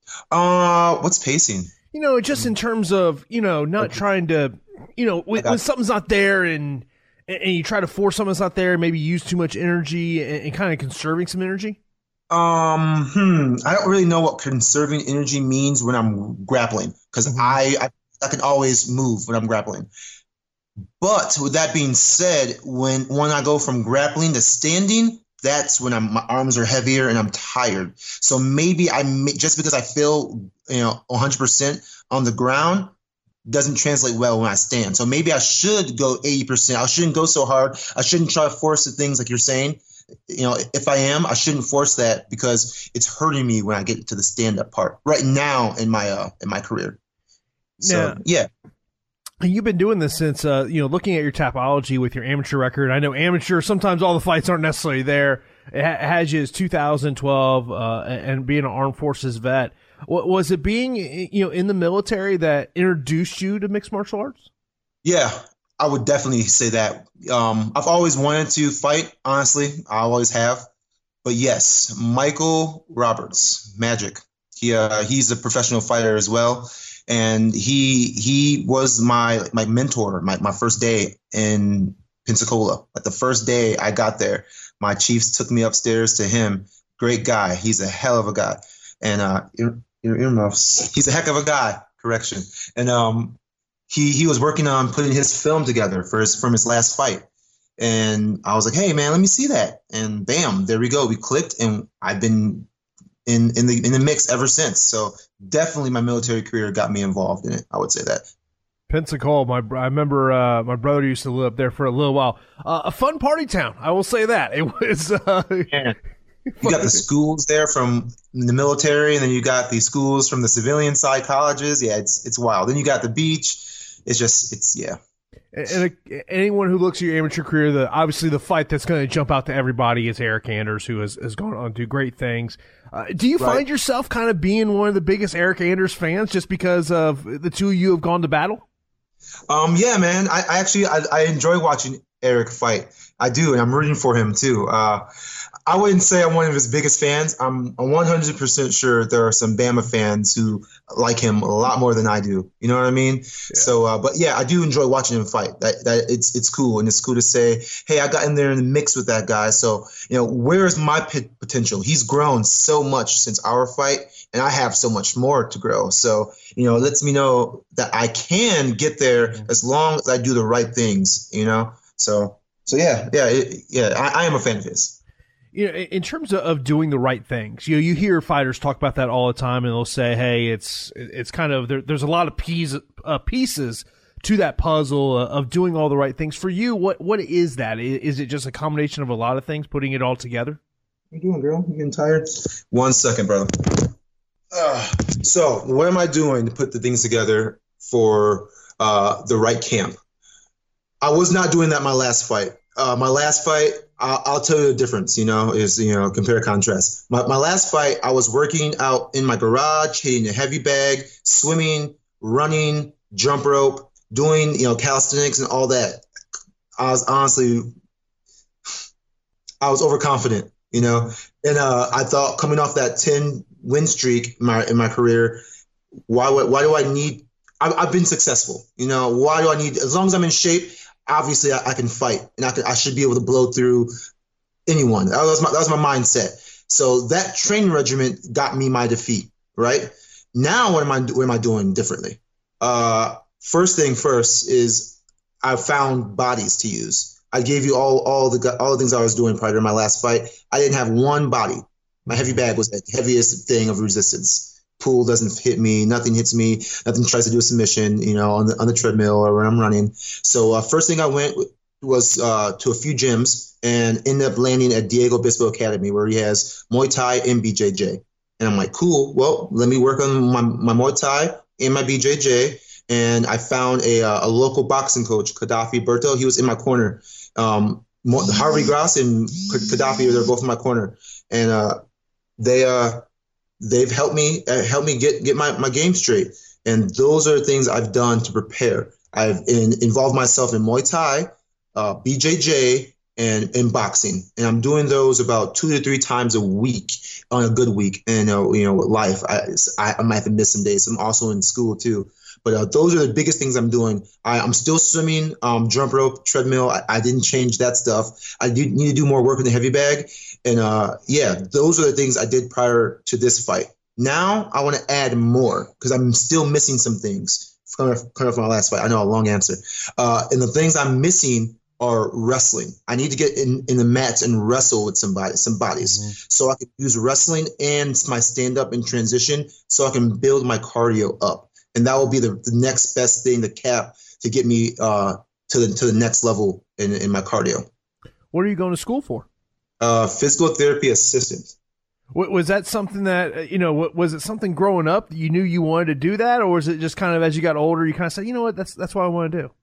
Uh, what's pacing? You know, just in terms of, you know, not okay. trying to, you know, when, when something's not there and and you try to force something that's not there, maybe use too much energy and, and kind of conserving some energy. Um, hmm. I don't really know what conserving energy means when I'm grappling, because mm-hmm. I, I I can always move when I'm grappling. But with that being said, when when I go from grappling to standing, that's when I'm, my arms are heavier and I'm tired. So maybe I may, just because I feel you know one hundred percent on the ground doesn't translate well when I stand. So maybe I should go eighty percent. I shouldn't go so hard. I shouldn't try to force the things like you're saying. You know, if I am, I shouldn't force that because it's hurting me when I get to the stand-up part right now in my uh in my career. So now, yeah. You've been doing this since, uh, you know, looking at your Tapology with your amateur record. I know amateur, sometimes all the fights aren't necessarily there. It ha- has you as two thousand twelve uh, and being an armed forces vet. What, was it being, you know, in the military that introduced you to mixed martial arts? Yeah, I would definitely say that. Um, I've always wanted to fight, honestly. I always have. But yes, Michael Roberts, Magic. He uh, he's a professional fighter as well. And he he was my my mentor my, my first day in Pensacola. Like the first day I got there, my chiefs took me upstairs to him. Great guy. He's a hell of a guy. And uh, ear, ear, earmuffs. He's a heck of a guy. Correction. And um, he he was working on putting his film together for his from his last fight. And I was like, hey man, let me see that. And bam, there we go. We clicked, and I've been in in the in the mix ever since. So definitely my military career got me involved in it. I would say that. Pensacola, my I remember uh, my brother used to live up there for a little while. Uh, a fun party town, I will say that. It was. Uh, yeah. You got the schools there from the military, and then you got the schools from the civilian side, colleges. Yeah, it's it's wild. Then you got the beach. It's just it's yeah. And, and anyone who looks at your amateur career, the obviously the fight that's going to jump out to everybody is Eric Anders, who has, has gone on to do great things. Uh, do you right. find yourself kind of being one of the biggest Eric Anders fans just because of the two of you have gone to battle? Um, yeah, man. I, I actually I, I enjoy watching Eric fight. I do, and I'm rooting for him too. Uh, I wouldn't say I'm one of his biggest fans. I'm one hundred percent sure there are some Bama fans who like him a lot more than I do. You know what I mean? Yeah. So, uh, but yeah, I do enjoy watching him fight. That that it's it's cool, and it's cool to say, hey, I got in there in the mix with that guy. So, you know, where is my p- potential? He's grown so much since our fight, and I have so much more to grow. So, you know, it lets me know that I can get there as long as I do the right things. You know, so so yeah, yeah, it, yeah. I, I am a fan of his. You know, in terms of doing the right things, you know, you hear fighters talk about that all the time, and they'll say, "Hey, it's it's kind of there, there's a lot of piece, uh, pieces to that puzzle uh, of doing all the right things." For you, what what is that? Is it just a combination of a lot of things, putting it all together? What you doing, girl? You getting tired? One second, brother. Uh, so, what am I doing to put the things together for uh, the right camp? I was not doing that my last fight. Uh, my last fight, I'll, I'll tell you the difference, you know, is, you know, compare contrast. My, my last fight, I was working out in my garage, hitting a heavy bag, swimming, running, jump rope, doing, you know, calisthenics and all that. I was honestly, I was overconfident, you know, and uh, I thought coming off that ten win streak in my, in my career, why, why do I need, I, I've been successful, you know, why do I need, as long as I'm in shape, obviously, I, I can fight, and I can, I should be able to blow through anyone. That was my that was my mindset. So that training regimen got me my defeat, right? Now, what am I, what am I doing differently? Uh, first thing first is I found bodies to use. I gave you all, all the, all the things I was doing prior to my last fight. I didn't have one body. My heavy bag was the heaviest thing of resistance. Pool doesn't hit me. Nothing hits me. Nothing tries to do a submission, you know, on the, on the treadmill or when I'm running. So uh, first thing I went was uh, to a few gyms and ended up landing at Diego Bispo Academy, where he has Muay Thai and B J J. And I'm like, cool. Well, let me work on my, my Muay Thai and my B J J. And I found a, a local boxing coach, Gaddafi Berto. He was in my corner. Um, Harvey Grass and Gaddafi, they're both in my corner. And uh, they uh, they've helped me uh, helped me get get my, my game straight. And those are things I've done to prepare. I've in, involved myself in Muay Thai, uh, B J J, and in boxing. And I'm doing those about two to three times a week on a good week. And, uh, you know, with life, I, I, I might have to miss some days. I'm also in school, too. But uh, those are the biggest things I'm doing. I, I'm still swimming, um, jump rope, treadmill. I, I didn't change that stuff. I do, need to do more work in the heavy bag. And, uh, yeah, those are the things I did prior to this fight. Now I want to add more because I'm still missing some things. Coming from my last fight. I know, a long answer. Uh, and the things I'm missing are wrestling. I need to get in, in the mats and wrestle with somebody, some bodies. Mm-hmm. So I can use wrestling and my stand-up in transition so I can build my cardio up. And that will be the, the next best thing to cap to get me uh, to the to the next level in, in my cardio. What are you going to school for? Uh, physical therapy assistant. Was that something that, you know, was it something growing up that you knew you wanted to do that? Or was it just kind of as you got older, you kind of said, you know what, that's that's what I want to do?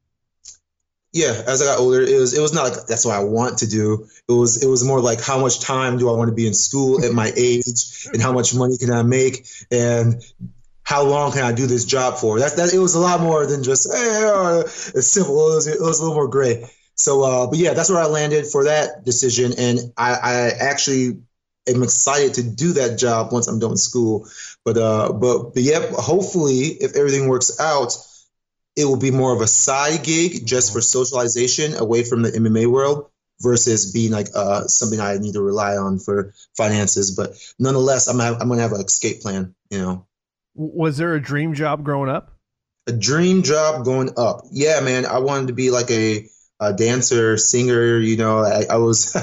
Yeah, as I got older, it was it was not like that's what I want to do. It was it was more like how much time do I want to be in school at my age, and how much money can I make, and how long can I do this job for? That that it was a lot more than just hey, uh, it's simple. It was, it was a little more gray. So, uh, but yeah, that's where I landed for that decision, and I, I actually am excited to do that job once I'm done with school. But uh, but but yep, hopefully, if everything works out, it will be more of a side gig just for socialization away from the M M A world versus being like uh, something I need to rely on for finances. But nonetheless, I'm gonna have, I'm gonna have an escape plan. You know. Was there a dream job growing up? A dream job going up? Yeah, man. I wanted to be like a, a dancer, singer. You know, I, I was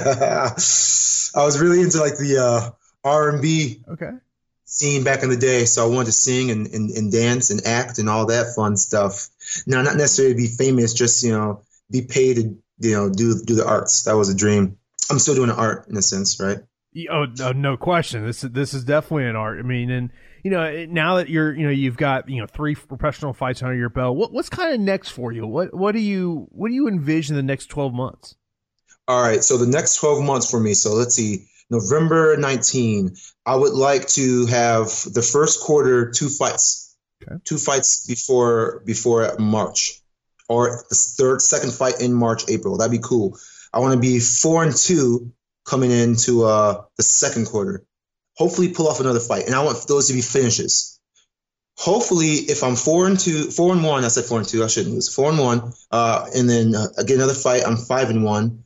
I was really into like the uh, R and B. Okay. Scene back in the day, so I wanted to sing and, and, and dance and act and all that fun stuff. Now, not necessarily be famous, just, you know, be paid to, you know, do do the arts. That was a dream. I'm still doing art in a sense, right? Oh, no, no question. This is this is definitely an art. I mean, and you know, now that you're, you know, you've got, you know, three professional fights under your belt. What what's kind of next for you? What what do you what do you envision the next twelve months? All right, so the next twelve months for me. So let's see. November nineteenth, I would like to have the first quarter two fights, okay. two fights before before March, or the third second fight in March, April. That'd be cool. I want to be four and two coming into uh, the second quarter. Hopefully, pull off another fight, and I want those to be finishes. Hopefully, if I'm four and two, four and one, I said four and two. I shouldn't lose. Four and one, uh, and then uh, I get another fight. I'm five and one.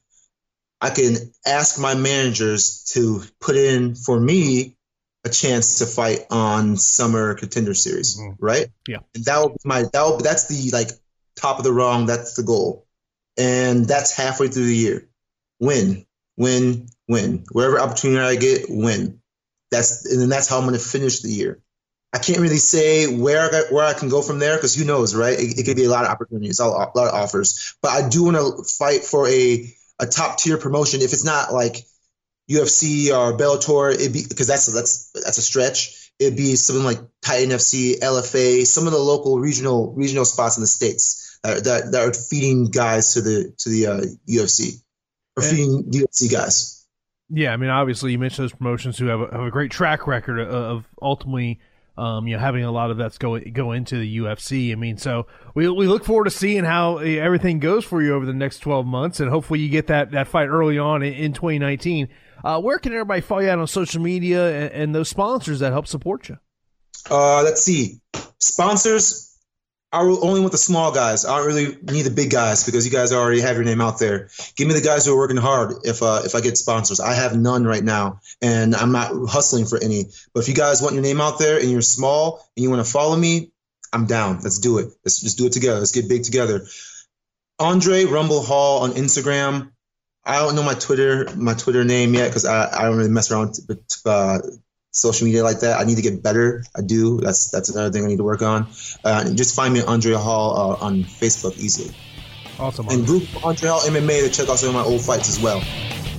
I can ask my managers to put in for me a chance to fight on Summer Contender Series, mm-hmm. right? Yeah, and that will be my that will, that's the like top of the rung. That's the goal, and that's halfway through the year. Win, win, win. Wherever opportunity I get, win. That's and then that's how I'm going to finish the year. I can't really say where I got, where I can go from there because who knows, right? It, it could be a lot of opportunities, a lot, a lot of offers. But I do want to fight for a a top tier promotion. If it's not like U F C or Bellator, it'd be because that's that's that's a stretch. It'd be something like Titan F C, L F A, some of the local regional regional spots in the states that that, that are feeding guys to the to the uh, U F C or and, feeding U F C guys. Yeah, I mean, obviously, you mentioned those promotions who have a, have a great track record of, of ultimately. Um, you know, having a lot of vets go go into the U F C. I mean, so we we look forward to seeing how everything goes for you over the next twelve months, and hopefully you get that, that fight early on in, in twenty nineteen. Uh, where can everybody follow you out on social media and, and those sponsors that help support you? Uh, let's see. Sponsors, I only want the small guys. I don't really need the big guys because you guys already have your name out there. Give me the guys who are working hard if uh, if I get sponsors. I have none right now, and I'm not hustling for any. But if you guys want your name out there and you're small and you want to follow me, I'm down. Let's do it. Let's just do it together. Let's get big together. Andre Rumble Hall on Instagram. I don't know my Twitter my Twitter name yet because I, I don't really mess around with uh, social media like that. I need to get better. I do. That's that's another thing I need to work on. Uh, and just find me at Andre Hall uh, on Facebook easily. Awesome. And group Andre Hall M M A to check out some of my old fights as well.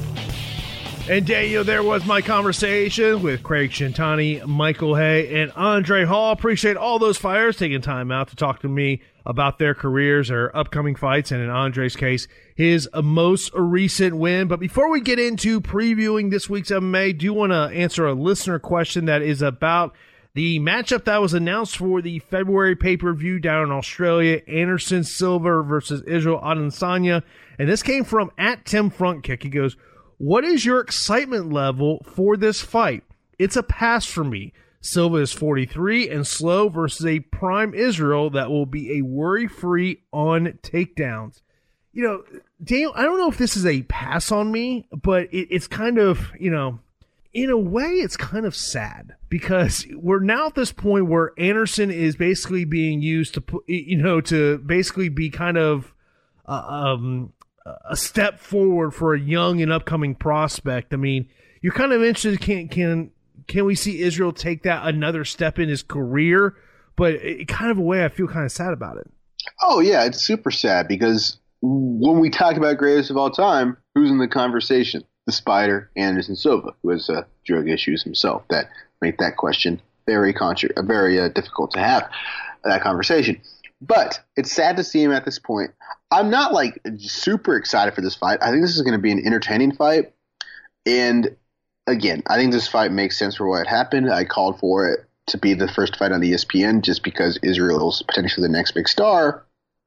And Daniel, there was my conversation with Craig Shintani, Michael Hay, and Andre Hall. Appreciate all those fighters taking time out to talk to me about their careers or upcoming fights, and in Andre's case, his most recent win. But before we get into previewing this week's M M A, I do want to answer a listener question that is about the matchup that was announced for the February pay-per-view down in Australia, Anderson Silva versus Israel Adesanya. And this came from at Tim Frontkick. He goes, "What is your excitement level for this fight? It's a pass for me. Silva is forty-three and slow versus a prime Israel that will be a worry-free on takedowns." You know, Daniel, I don't know if this is a pass on me, but it, it's kind of, you know, in a way, it's kind of sad because we're now at this point where Anderson is basically being used to, put, you know, to basically be kind of uh, um, a step forward for a young and upcoming prospect. I mean, you're kind of interested, can can can we see Israel take that another step in his career? But it, kind of a way I feel kind of sad about it. Oh, yeah, it's super sad because when we talk about greatest of all time, who's in the conversation? The Spider, Anderson Silva, who has uh, drug issues himself. That make that question very contra- very uh, difficult to have that conversation. But it's sad to see him at this point. I'm not like super excited for this fight. I think this is going to be an entertaining fight. And again, I think this fight makes sense for what happened. I called for it to be the first fight on E S P N just because Israel is potentially the next big star.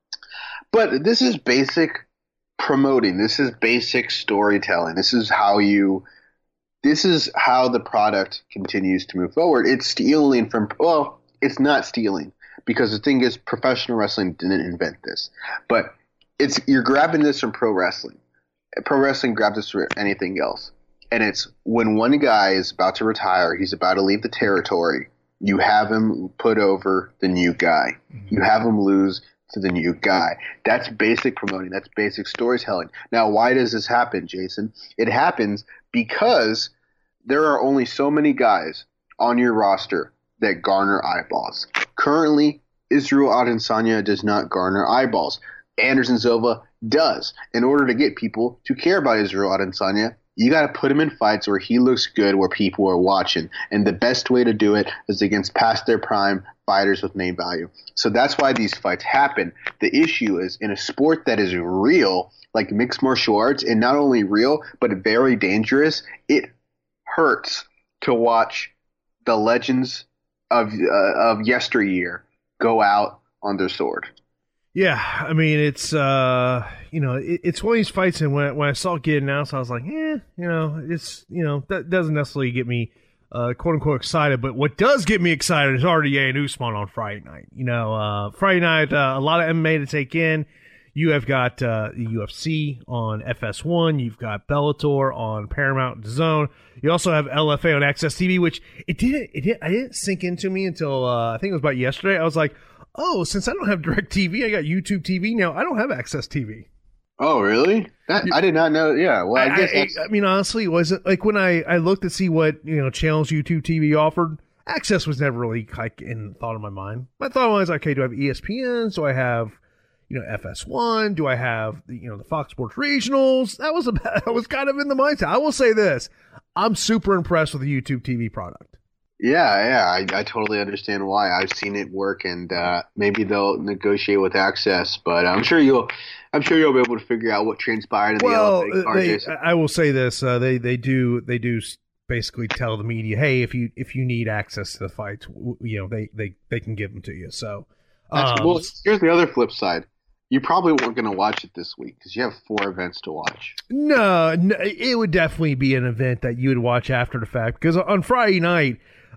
But this is basic promoting. This is basic storytelling. This is how you this is how the product continues to move forward. It's stealing from well, it's not stealing because the thing is professional wrestling didn't invent this. But it's you're grabbing this from pro wrestling. Pro wrestling grabs this from anything else. And it's when one guy is about to retire, he's about to leave the territory, you have him put over the new guy. Mm-hmm. You have him lose to the new guy. That's basic promoting. That's basic storytelling. Now, why does this happen, Jason? It happens because there are only so many guys on your roster that garner eyeballs. Currently, Israel Adesanya does not garner eyeballs. Anderson Silva does. In order to get people to care about Israel Adesanya, you got to put him in fights where he looks good, where people are watching. And the best way to do it is against past their prime fighters with name value. So that's why these fights happen. The issue is in a sport that is real, like mixed martial arts, and not only real, but very dangerous, it hurts to watch the legends of uh, of yesteryear go out on their sword. Yeah, I mean, it's, uh, you know, it, it's one of these fights, and when, when I saw it get announced, I was like, eh, you know, it's, you know, that doesn't necessarily get me, uh, quote-unquote, excited, but what does get me excited is R D A and Usman on Friday night. You know, uh, Friday night, uh, a lot of M M A to take in. You have got uh, the U F C on F S one. You've got Bellator on Paramount DAZN. You also have L F A on Access T V, which it didn't, it didn't, I didn't sink into me until, uh, I think it was about yesterday. I was like, oh, since I don't have DirecTV, I got YouTube T V now. I don't have Access T V. Oh, really? That, I did not know. Yeah, well, I, I guess. I, I mean, honestly, it wasn't like when I, I looked to see what you know channels YouTube T V offered. Access was never really like in thought of my mind. My thought was, okay, do I have E S P N? Do I have you know F S one? Do I have the, you know the Fox Sports Regionals? That was a that was kind of in the mindset. I will say this: I'm super impressed with the YouTube T V product. Yeah, yeah, I, I totally understand why. I've seen it work, and uh, maybe they'll negotiate with Access, but I'm sure you'll, I'm sure you'll be able to figure out what transpired in well, the Well, I will say this: uh, they they do they do basically tell the media, hey, if you if you need access to the fights, you know they they, they can give them to you. So, um, well, here's the other flip side. You probably weren't going to watch it this week because you have four events to watch. No, no, it would definitely be an event that you would watch after the fact because on Friday night.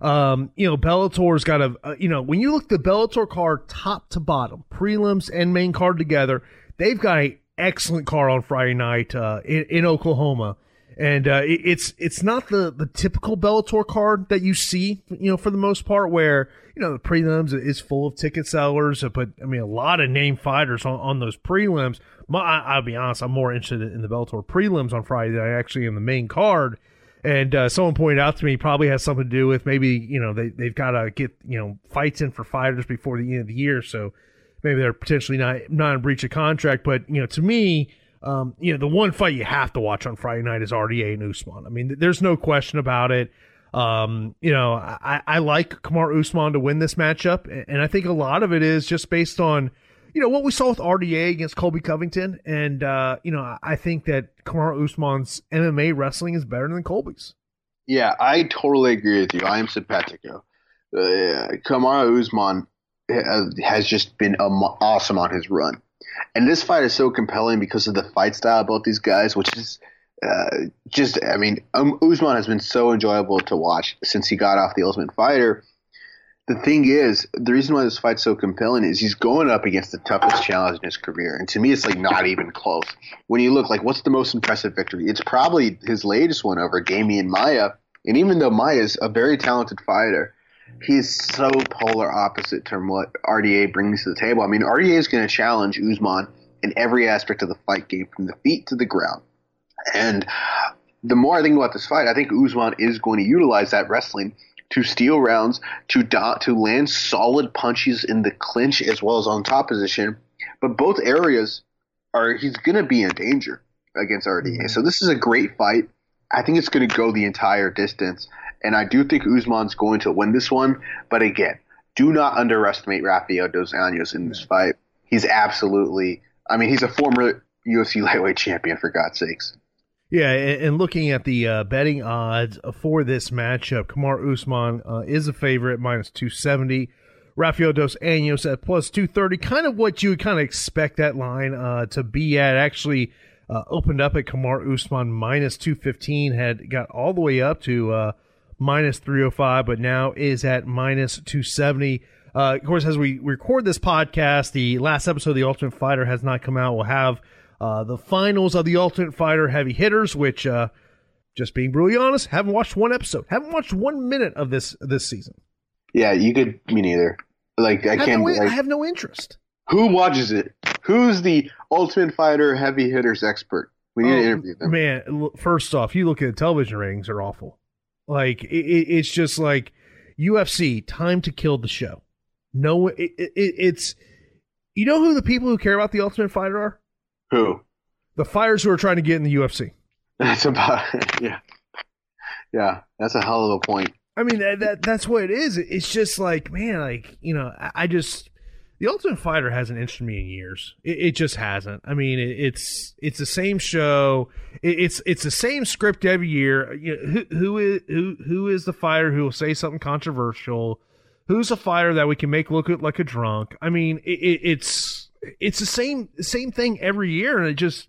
Um, you know, Bellator's got a, uh, you know, when you look at the Bellator card top to bottom, prelims and main card together, they've got an excellent card on Friday night uh, in, in Oklahoma. And uh, it, it's it's not the, the typical Bellator card that you see, you know, for the most part, where, you know, the prelims is full of ticket sellers, but, I mean, a lot of name fighters on, on those prelims. My, I, I'll be honest, I'm more interested in the Bellator prelims on Friday than I actually am the main card. And uh, someone pointed out to me, probably has something to do with maybe, you know, they, they've got to get, you know, fights in for fighters before the end of the year. So maybe they're potentially not, not in breach of contract. But, you know, to me, um, you know, the one fight you have to watch on Friday night is R D A and Usman. I mean, there's no question about it. Um, you know, I, I like Kamaru Usman to win this matchup. And I think a lot of it is just based on, you know, what we saw with R D A against Colby Covington. And, uh, you know, I think that Kamaru Usman's M M A wrestling is better than Colby's. Yeah, I totally agree with you. I am simpatico. Uh, Kamaru Usman has just been awesome on his run. And this fight is so compelling because of the fight style of both these guys, which is uh, just, I mean, um, Usman has been so enjoyable to watch since he got off The Ultimate Fighter. The thing is, the reason why this fight's so compelling is he's going up against the toughest challenge in his career. And to me, it's like not even close. When you look, like, what's the most impressive victory? It's probably his latest one over Damian Maia. And even though Maia's a very talented fighter, he's so polar opposite from what R D A brings to the table. I mean, R D A is going to challenge Usman in every aspect of the fight game, from the feet to the ground. And the more I think about this fight, I think Usman is going to utilize that wrestling to steal rounds, to do, to land solid punches in the clinch as well as on top position. But both areas are he's going to be in danger against R D A. So this is a great fight. I think it's going to go the entire distance. And I do think Usman's going to win this one. But again, do not underestimate Rafael Dos Anjos in this fight. He's absolutely – I mean, he's a former U F C lightweight champion, for God's sakes. Yeah, and looking at the uh, betting odds for this matchup, Kamaru Usman uh, is a favorite, minus two seventy. Rafael Dos Anjos at plus two thirty. Kind of what you would kind of expect that line uh, to be at. Actually uh, opened up at Kamaru Usman minus two fifteen, had got all the way up to uh, minus three oh five, but now is at minus two seventy. Uh, of course, as we record this podcast, the last episode of The Ultimate Fighter has not come out. We'll have Uh, the finals of The Ultimate Fighter Heavy Hitters, which, uh, just being brutally honest, haven't watched one episode, haven't watched one minute of this this season. Yeah, you could. Me neither. Like I, I can't. No, like, I have no interest. Who watches it? Who's the Ultimate Fighter Heavy Hitters expert? We need oh, to interview them. Man, first off, you look at the television ratings; are awful. Like it, it's just like U F C. Time to kill the show. No, it, it, it's you know who the people who care about The Ultimate Fighter are. Who? The fighters who are trying to get in the U F C. That's about yeah, yeah. That's a hell of a point. I mean, that, that that's what it is. It's just like, man, like you know, I, I just The Ultimate Fighter hasn't interested me in years. It, it just hasn't. I mean, it, it's it's the same show. It, it's it's the same script every year. You know, who who is who who is the fighter who will say something controversial? Who's a fighter that we can make look like a drunk? I mean, it, it, it's. It's the same same thing every year, and it just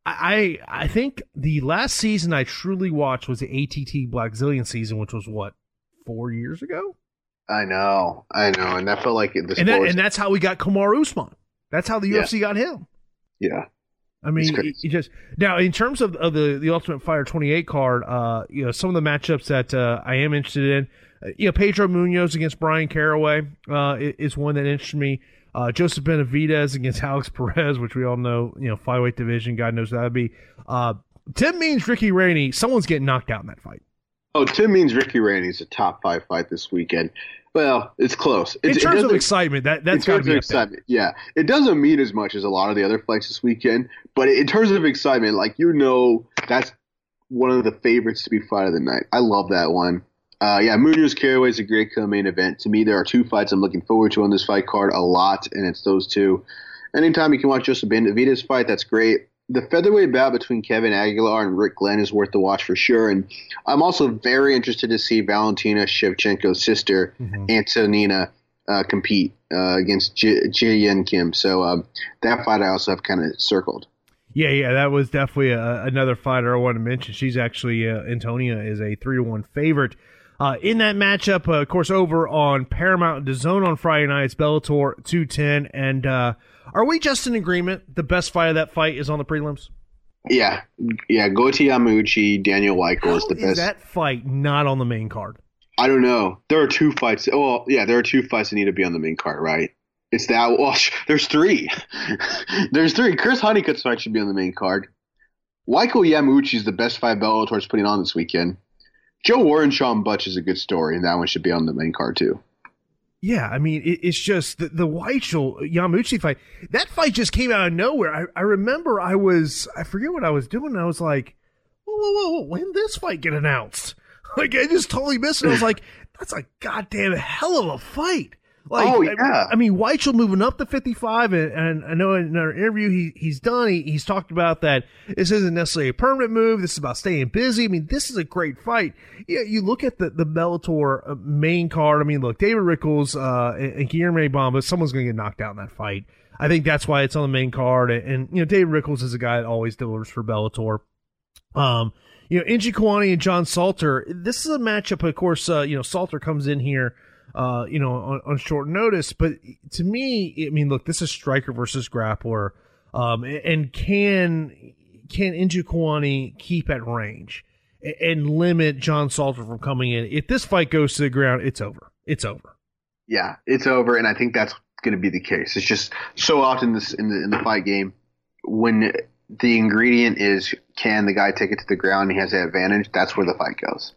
I I think the last season I truly watched was the A T T Blackzilian season, which was what, four years ago. I know, I know, and that felt like it. The and, that, and that's how we got Kamaru Usman. That's how the yeah. U F C got him. Yeah, I mean, you just now in terms of, of the the Ultimate Fighter twenty-eight card, uh, you know, some of the matchups that uh, I am interested in, uh, you know, Pedro Munoz against Brian Caraway uh, is one that interests me. Uh, Joseph Benavidez against Alex Perez, which we all know, you know, flyweight division. God knows that would be. Uh, Tim Means, Ricky Rainey. Someone's getting knocked out in that fight. Oh, Tim Means, Ricky Rainey is a top five fight this weekend. Well, it's close. It's, in terms of excitement, that that's got to be excitement. Yeah, it doesn't mean as much as a lot of the other fights this weekend, but in terms of excitement, like you know, that's one of the favorites to be fight of the night. I love that one. Uh, yeah, Munoz Caraway is a great co-main event. To me, there are two fights I'm looking forward to on this fight card a lot, and it's those two. Anytime you can watch Joseph Benavidez fight, that's great. The featherweight bout between Kevin Aguilar and Rick Glenn is worth the watch for sure. And I'm also very interested to see Valentina Shevchenko's sister, mm-hmm. Antonina, uh, compete uh, against J- Ji-Yeon Kim. So um, that fight I also have kind of circled. Yeah, yeah, that was definitely a, another fighter I want to mention. She's actually, uh, Antonia is a three to one favorite. Uh, in that matchup, uh, of course, over on Paramount and DAZN on Friday night, it's Bellator two ten. And uh, are we just in agreement the best fight of that fight is on the prelims? Yeah. Yeah, Goiti Yamauchi, Daniel Weichel is the best. Is that fight not on the main card? I don't know. There are two fights. Well, yeah, there are two fights that need to be on the main card, right? It's that. Well, there's three. there's three. Chris Honeycutt's fight should be on the main card. Weichel Yamauchi is the best fight Bellator's putting on this weekend. Joe Warren, Sean Butch is a good story, and that one should be on the main card too. Yeah, I mean, it, it's just the, the Weichel Yamauchi fight. That fight just came out of nowhere. I, I remember I was, I forget what I was doing. And I was like, whoa, whoa, whoa, whoa, when did this fight get announced? Like, I just totally missed it. I was like, that's a goddamn hell of a fight. Like, oh, yeah. I, I mean, Weichel moving up to fifty-five, and, and I know in our interview he, he's done, he, he's talked about that this isn't necessarily a permanent move, this is about staying busy. I mean, this is a great fight. Yeah, you look at the, the Bellator main card, I mean, look, David Rickles uh, and, and Guilherme Bamba, someone's going to get knocked out in that fight. I think that's why it's on the main card, and, and you know, David Rickles is a guy that always delivers for Bellator. Um, you know, Inji Kwani and John Salter, this is a matchup, of course, uh, you know, Salter comes in here Uh, you know, on, on short notice. But to me, I mean, look, this is striker versus grappler. Um, and can can Inji Kwani keep at range and, and limit John Salter from coming in? If this fight goes to the ground, it's over. It's over. Yeah, it's over, and I think that's going to be the case. It's just so often this in the in the fight game when the ingredient is can the guy take it to the ground and he has the advantage, that's where the fight goes.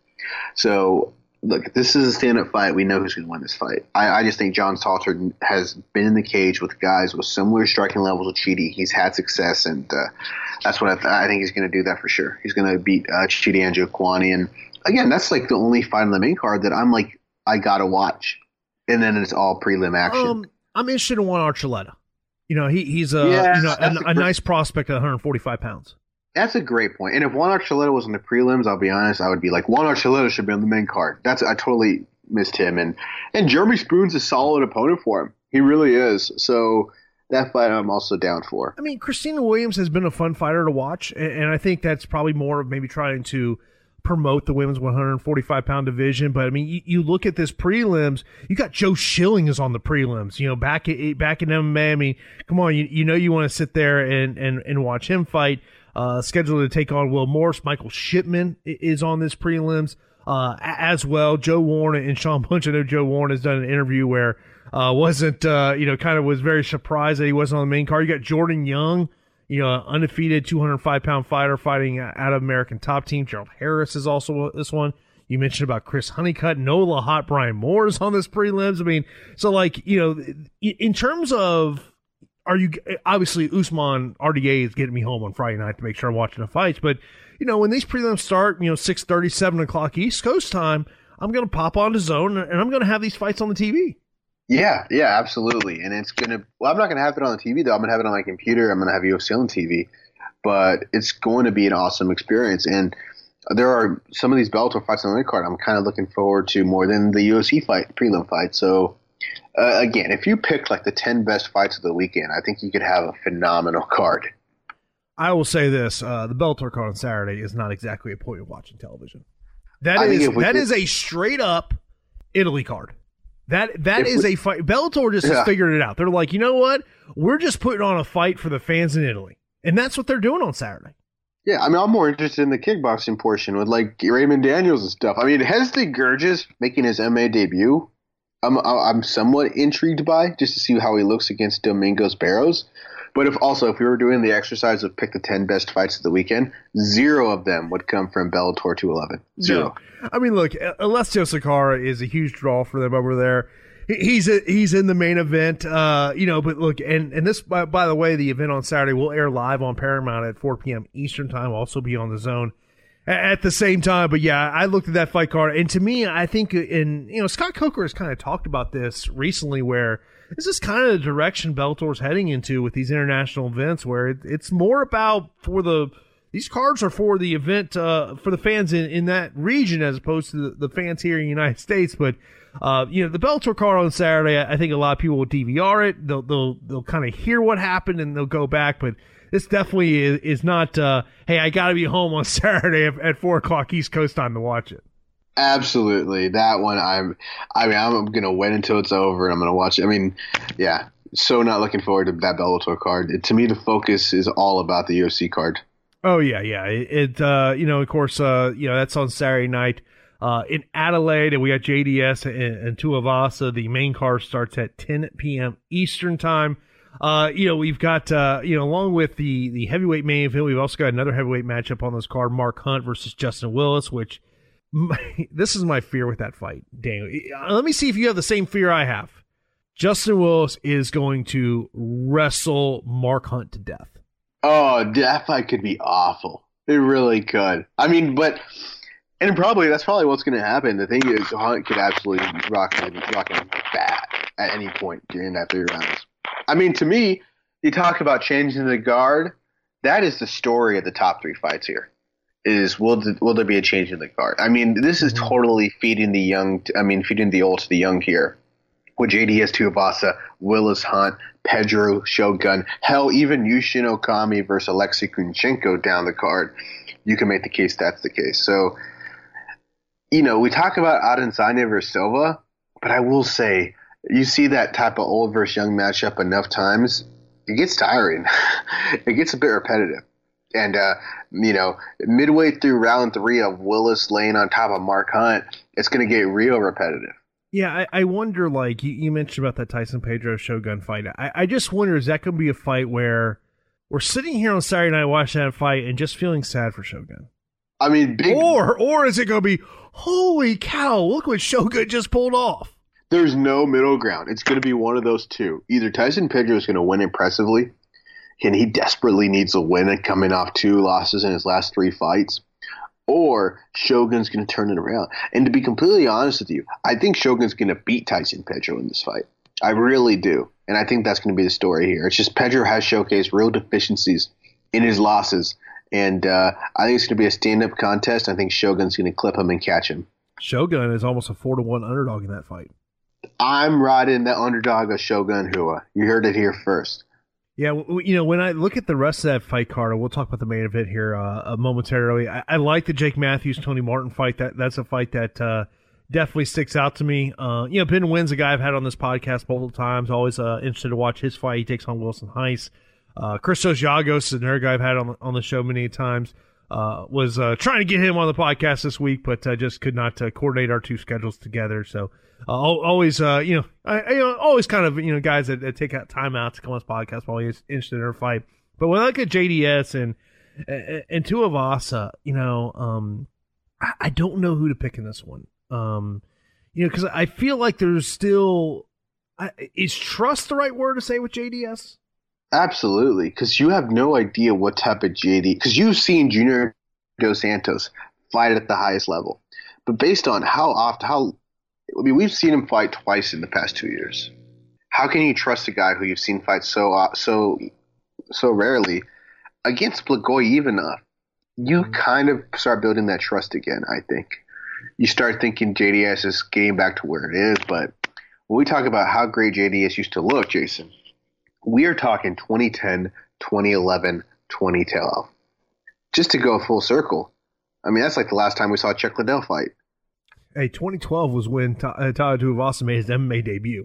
So look, this is a stand-up fight. We know who's going to win this fight. I, I just think John Salter has been in the cage with guys with similar striking levels of Chidi. He's had success, and uh, that's what I, th- I think he's going to do that for sure. He's going to beat uh, Chidi Inji Kwani. And, again, that's like the only fight on the main card that I'm like, I got to watch. And then it's all prelim action. Um, I'm interested in Juan Archuleta. You know, he, he's a, yeah, you know, a, a, a nice prospect at one forty-five pounds. That's a great point. And if Juan Archuleta was in the prelims, I'll be honest, I would be like, Juan Archuleta should be on the main card. That's I totally missed him. And and Jeremy Spoon's a solid opponent for him. He really is. So that fight I'm also down for. I mean, Christina Williams has been a fun fighter to watch, and, and I think that's probably more of maybe trying to promote the women's one forty-five pound division. But I mean, you, you look at this prelims, you got Joe Schilling is on the prelims, you know, back at, back in M M A. I mean, come on, you, you know, you want to sit there and, and, and watch him fight. Uh, scheduled to take on Will Morris. Michael Shipman is on this prelims uh, as well. Joe Warren and Sean Bunch. I know Joe Warren has done an interview where uh, wasn't, uh, you know, kind of was very surprised that he wasn't on the main card. You got Jordan Young, you know, undefeated two hundred five pound fighter fighting out of American Top Team. Gerald Harris is also this one. You mentioned about Chris Honeycutt, Nola Hot, Brian Moore is on this prelims. I mean, so like, you know, in terms of, are you obviously Usman R D A is getting me home on Friday night to make sure I'm watching the fights, but you know, when these prelims start, you know, six thirty, seven o'clock East Coast time, I'm going to pop on the zone and I'm going to have these fights on the T V. Yeah, yeah, absolutely. And it's going to, well, I'm not going to have it on the T V though. I'm going to have it on my computer. I'm going to have U F C on the T V, but it's going to be an awesome experience. And there are some of these Bellator fights on the card I'm kind of looking forward to more than the U F C fight, prelim fight. So, Uh, again, if you pick like the ten best fights of the weekend, I think you could have a phenomenal card. I will say this: uh, the Bellator card on Saturday is not exactly a point of watching television. That I is that could, is a straight up Italy card. That that is we, a fight. Bellator just yeah. has figured it out. They're like, you know what? We're just putting on a fight for the fans in Italy, and that's what they're doing on Saturday. Yeah, I mean, I'm more interested in the kickboxing portion with like Raymond Daniels and stuff. I mean, Hesdy Gurgis making his M M A debut. I'm I'm somewhat intrigued by just to see how he looks against Domingos Barros. But if also if we were doing the exercise of pick the ten best fights of the weekend, zero of them would come from Bellator two eleven. Zero. No. I mean, look, Alessio Sakara is a huge draw for them over there. He's a, he's in the main event, uh, you know. But look, and and this by, by the way, the event on Saturday will air live on Paramount at four p.m. Eastern time. Also be on the zone at the same time. But yeah, I looked at that fight card, and to me, I think, and you know, Scott Coker has kind of talked about this recently, where this is kind of the direction Bellator's heading into with these international events, where it, it's more about for the these cards are for the event uh, for the fans in, in that region as opposed to the, the fans here in the United States. But uh, you know, the Bellator card on Saturday, I think a lot of people will D V R it. They'll they'll they'll kind of hear what happened and they'll go back, but this definitely is, is not, uh, hey, I got to be home on Saturday at, at four o'clock East Coast time to watch it. Absolutely. That one, I'm, I mean, I'm going to wait until it's over and I'm going to watch it. I mean, yeah, so not looking forward to that Bellator card. It, to me, the focus is all about the U F C card. Oh, yeah, yeah. It, it uh, you know, of course, uh, you know, that's on Saturday night uh, in Adelaide, and we got J D S and, and Tuivasa. The main card starts at ten p.m. Eastern time. Uh, you know, we've got, uh, you know, along with the, the heavyweight main event, we've also got another heavyweight matchup on this card, Mark Hunt versus Justin Willis, which my, this is my fear with that fight, Daniel. Let me see if you have the same fear I have. Justin Willis is going to wrestle Mark Hunt to death. Oh, that fight could be awful. It really could. I mean, but, and probably, that's probably what's going to happen. The thing is, Hunt could absolutely rock him, rock him bad at any point during that three rounds. I mean, to me, you talk about changing the guard. That is the story of the top three fights here. Is will th- will there be a change in the guard? I mean, this is totally feeding the young. T- I mean, feeding the old to the young here. With J D S Tuivasa, Willis Hunt, Pedro Shogun, hell, even Yushin Okami versus Alexei Kunchenko down the card. You can make the case that's the case. So, you know, we talk about Adesanya versus Silva, but I will say, you see that type of old versus young matchup enough times, it gets tiring. It gets a bit repetitive. And, uh, you know, midway through round three of Willis laying on top of Mark Hunt, it's going to get real repetitive. Yeah, I, I wonder, like, you, you mentioned about that Tyson Pedro Shogun fight. I, I just wonder, is that going to be a fight where we're sitting here on Saturday night watching that fight and just feeling sad for Shogun? I mean, big. Or, or is it going to be, holy cow, look what Shogun just pulled off? There's no middle ground. It's going to be one of those two. Either Tyson Pedro is going to win impressively, and he desperately needs a win and coming off two losses in his last three fights, or Shogun's going to turn it around. And to be completely honest with you, I think Shogun's going to beat Tyson Pedro in this fight. I really do. And I think that's going to be the story here. It's just Pedro has showcased real deficiencies in his losses, and uh, I think it's going to be a stand-up contest. I think Shogun's going to clip him and catch him. Shogun is almost a four to one underdog in that fight. I'm riding the underdog of Shogun Rua. You heard it here first. Yeah, you know, when I look at the rest of that fight card, and we'll talk about the main event here uh, momentarily, I, I like the Jake Matthews-Tony Martin fight. That That's a fight that uh, definitely sticks out to me. Uh, you know, Ben Wynn's a guy I've had on this podcast multiple times. Always uh, interested to watch his fight. He takes on Wilson Heiss. Uh, Christos Giagos is another guy I've had on the, on the show many times. Uh, was uh, trying to get him on the podcast this week, but uh, just could not uh, coordinate our two schedules together. So uh, always, uh, you know, I, I, you know, always kind of, you know, guys that, that take out time out to come on this podcast while he's interested in our fight. But when I look at J D S and and, and Tuivasa, you know, um, I, I don't know who to pick in this one. Um, you know, because I feel like there's still I, is trust the right word to say with J D S? Absolutely, because you have no idea what type of J D, because you've seen Junior Dos Santos fight at the highest level, but based on how often, how I mean, we've seen him fight twice in the past two years. How can you trust a guy who you've seen fight so so so rarely against Blagoy-Ivanov? You kind of start building that trust again. I think you start thinking J D S is getting back to where it is, but when we talk about how great J D S used to look, Jason, we are talking twenty ten, twenty eleven, twenty twelve. Just to go full circle. I mean, that's like the last time we saw Chuck Liddell fight. Hey, twenty twelve was when Taira Tuivasa made his M M A debut.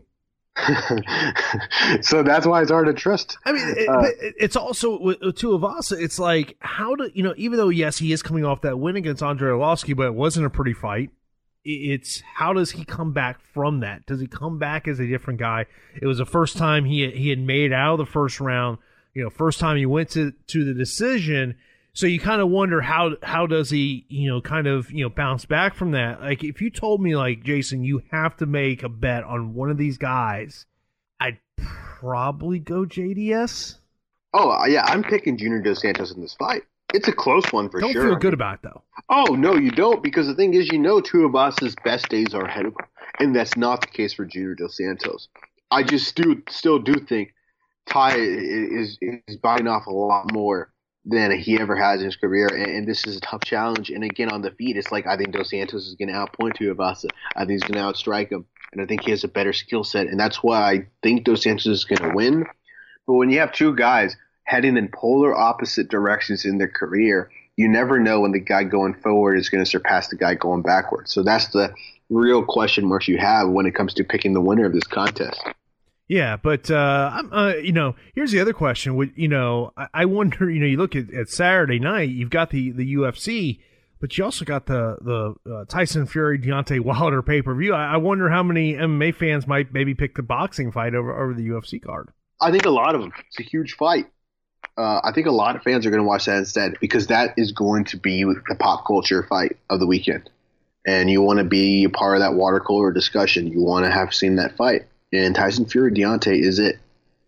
So that's why it's hard to trust. I mean, it, uh, but it's also with Tuivasa, it's like, how do, you know, even though, yes, he is coming off that win against Andrei Arlovski, but it wasn't a pretty fight. It's how does he come back from that? Does he come back as a different guy? It was the first time he he had made it out of the first round. You know, first time he went to, to the decision. So you kind of wonder how how does he, you know, kind of, you know, bounce back from that? Like, if you told me, like, Jason, you have to make a bet on one of these guys, I'd probably go J D S. Oh, yeah, I'm picking Junior Dos Santos in this fight. It's a close one for don't sure. Don't feel good about it, though. Oh, no, you don't, because the thing is, you know Tuivasa's best days are ahead of him, and that's not the case for Junior Dos Santos. I just do still do think Ty is, is biting off a lot more than he ever has in his career, and, and this is a tough challenge. And again, on the feet, it's like I think Dos Santos is going to outpoint Tuivasa. I think he's going to outstrike him, and I think he has a better skill set, and that's why I think Dos Santos is going to win. But when you have two guys heading in polar opposite directions in their career, you never know when the guy going forward is going to surpass the guy going backward. So that's the real question marks you have when it comes to picking the winner of this contest. Yeah, but uh, I'm, uh, you know, here's the other question. Would you know? I, I wonder. You know, you look at, at Saturday night. You've got the, the U F C, but you also got the the uh, Tyson Fury Deontay Wilder pay per view. I, I wonder how many M M A fans might maybe pick the boxing fight over over the U F C card. I think a lot of them. It's a huge fight. Uh, I think a lot of fans are going to watch that instead because that is going to be the pop culture fight of the weekend, and you want to be a part of that water cooler discussion. You want to have seen that fight. And Tyson Fury Deontay is it.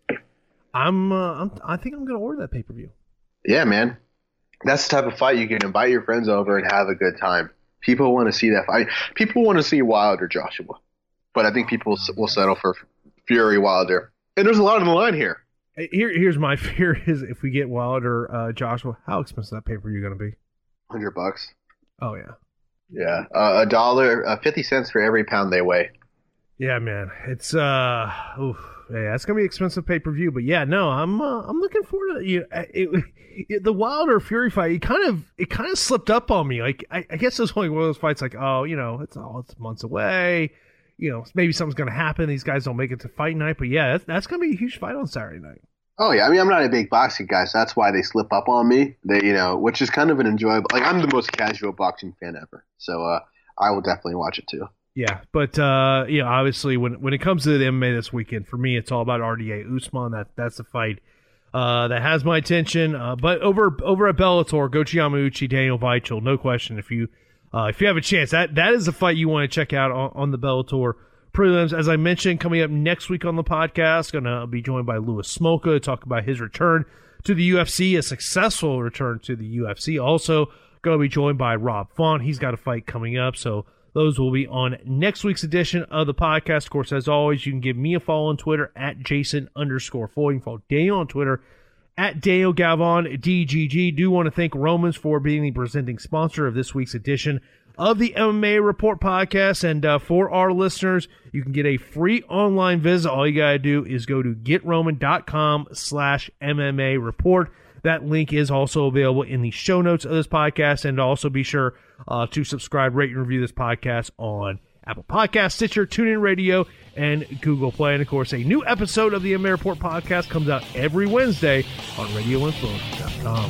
I'm, uh, I'm I think I'm going to order that pay-per-view. Yeah, man. That's the type of fight you can invite your friends over and have a good time. People want to see that fight. People want to see Wilder Joshua. But I think people will settle for Fury Wilder. And there's a lot on the line here. Here, Here's my fear is if we get Wilder uh, Joshua, how expensive is that pay-per-view going to be? one hundred bucks. Oh, yeah. Yeah. Uh, a dollar, uh, fifty cents for every pound they weigh. Yeah, man, it's uh, oof, yeah, it's gonna be expensive pay per view, but yeah, no, I'm uh, I'm looking forward to you. Know, it, it, the Wilder Fury fight. It kind of it kind of slipped up on me. Like I, I guess it was only one of those fights. Like oh, you know, it's all it's months away. You know, maybe something's gonna happen. These guys don't make it to fight night, but yeah, that's, that's gonna be a huge fight on Saturday night. Oh yeah, I mean, I'm not a big boxing guy, so that's why they slip up on me. They, you know, which is kind of an enjoyable. Like I'm the most casual boxing fan ever, so uh, I will definitely watch it too. Yeah, but uh, you know, obviously, when when it comes to the M M A this weekend, for me, it's all about R D A Usman. That that's the fight uh, that has my attention. Uh, but over over at Bellator, Gochi Yamauchi, Daniel Weichel, no question. If you uh, if you have a chance, that that is the fight you want to check out on, on the Bellator prelims. As I mentioned, coming up next week on the podcast, going to be joined by Louis Smolka to talk about his return to the U F C, a successful return to the U F C. Also, going to be joined by Rob Font. He's got a fight coming up, so. Those will be on next week's edition of the podcast. Of course, as always, you can give me a follow on Twitter at Jason underscore Floyd. You can follow Daniel on Twitter at Daniel Galvan D G G. Do want to thank Romans for being the presenting sponsor of this week's edition of the M M A Report podcast. And uh, for our listeners, you can get a free online visit. All you got to do is go to getroman.com slash MMA report. That link is also available in the show notes of this podcast. And also be sure uh, to subscribe, rate, and review this podcast on Apple Podcasts, Stitcher, TuneIn Radio, and Google Play. And, of course, a new episode of the M M A Report podcast comes out every Wednesday on radio influence dot com.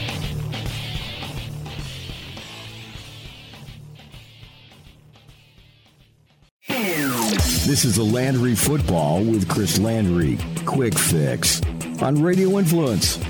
This is the Landry Football with Chris Landry. Quick fix on Radio Influence.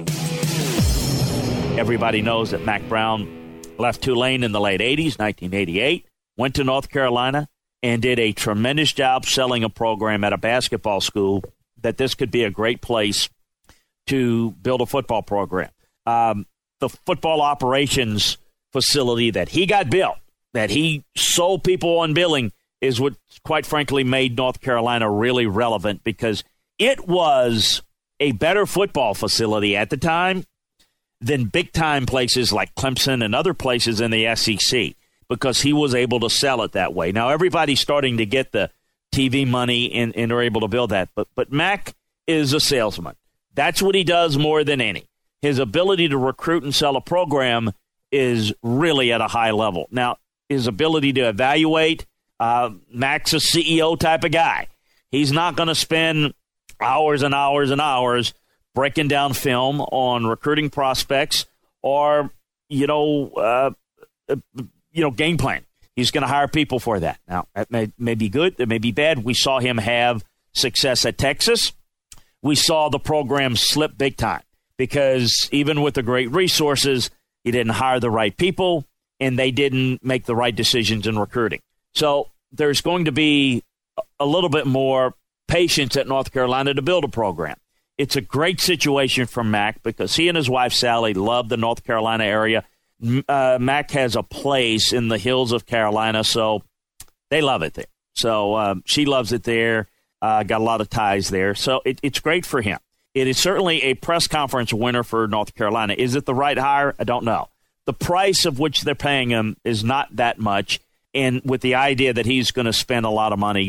Everybody knows that Mack Brown left Tulane in the late eighties, nineteen eighty-eight, went to North Carolina, and did a tremendous job selling a program at a basketball school that this could be a great place to build a football program. Um, the football operations facility that he got built, that he sold people on billing, is what, quite frankly, made North Carolina really relevant because it was a better football facility at the time than big-time places like Clemson and other places in the S E C because he was able to sell it that way. Now, everybody's starting to get the T V money and, and are able to build that, but but Mack is a salesman. That's what he does more than any. His ability to recruit and sell a program is really at a high level. Now, his ability to evaluate, uh, Mack's a C E O type of guy. He's not going to spend hours and hours and hours breaking down film on recruiting prospects or, you know, uh, uh, you know, game plan. He's going to hire people for that. Now, that may, may be good. That may be bad. We saw him have success at Texas. We saw the program slip big time because even with the great resources, he didn't hire the right people and they didn't make the right decisions in recruiting. So there's going to be a little bit more patience at North Carolina to build a program. It's a great situation for Mack because he and his wife, Sally, love the North Carolina area. Uh, Mack has a place in the hills of Carolina, so they love it there. So um, she loves it there, uh, got a lot of ties there. So it, it's great for him. It is certainly a press conference winner for North Carolina. Is it the right hire? I don't know. The price of which they're paying him is not that much, and with the idea that he's going to spend a lot of money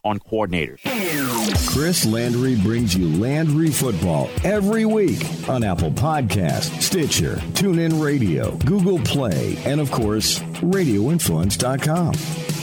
on coordinators. Chris Landry brings you Landry Football every week on Apple Podcasts, Stitcher, TuneIn Radio, Google Play, and of course, radio influence dot com.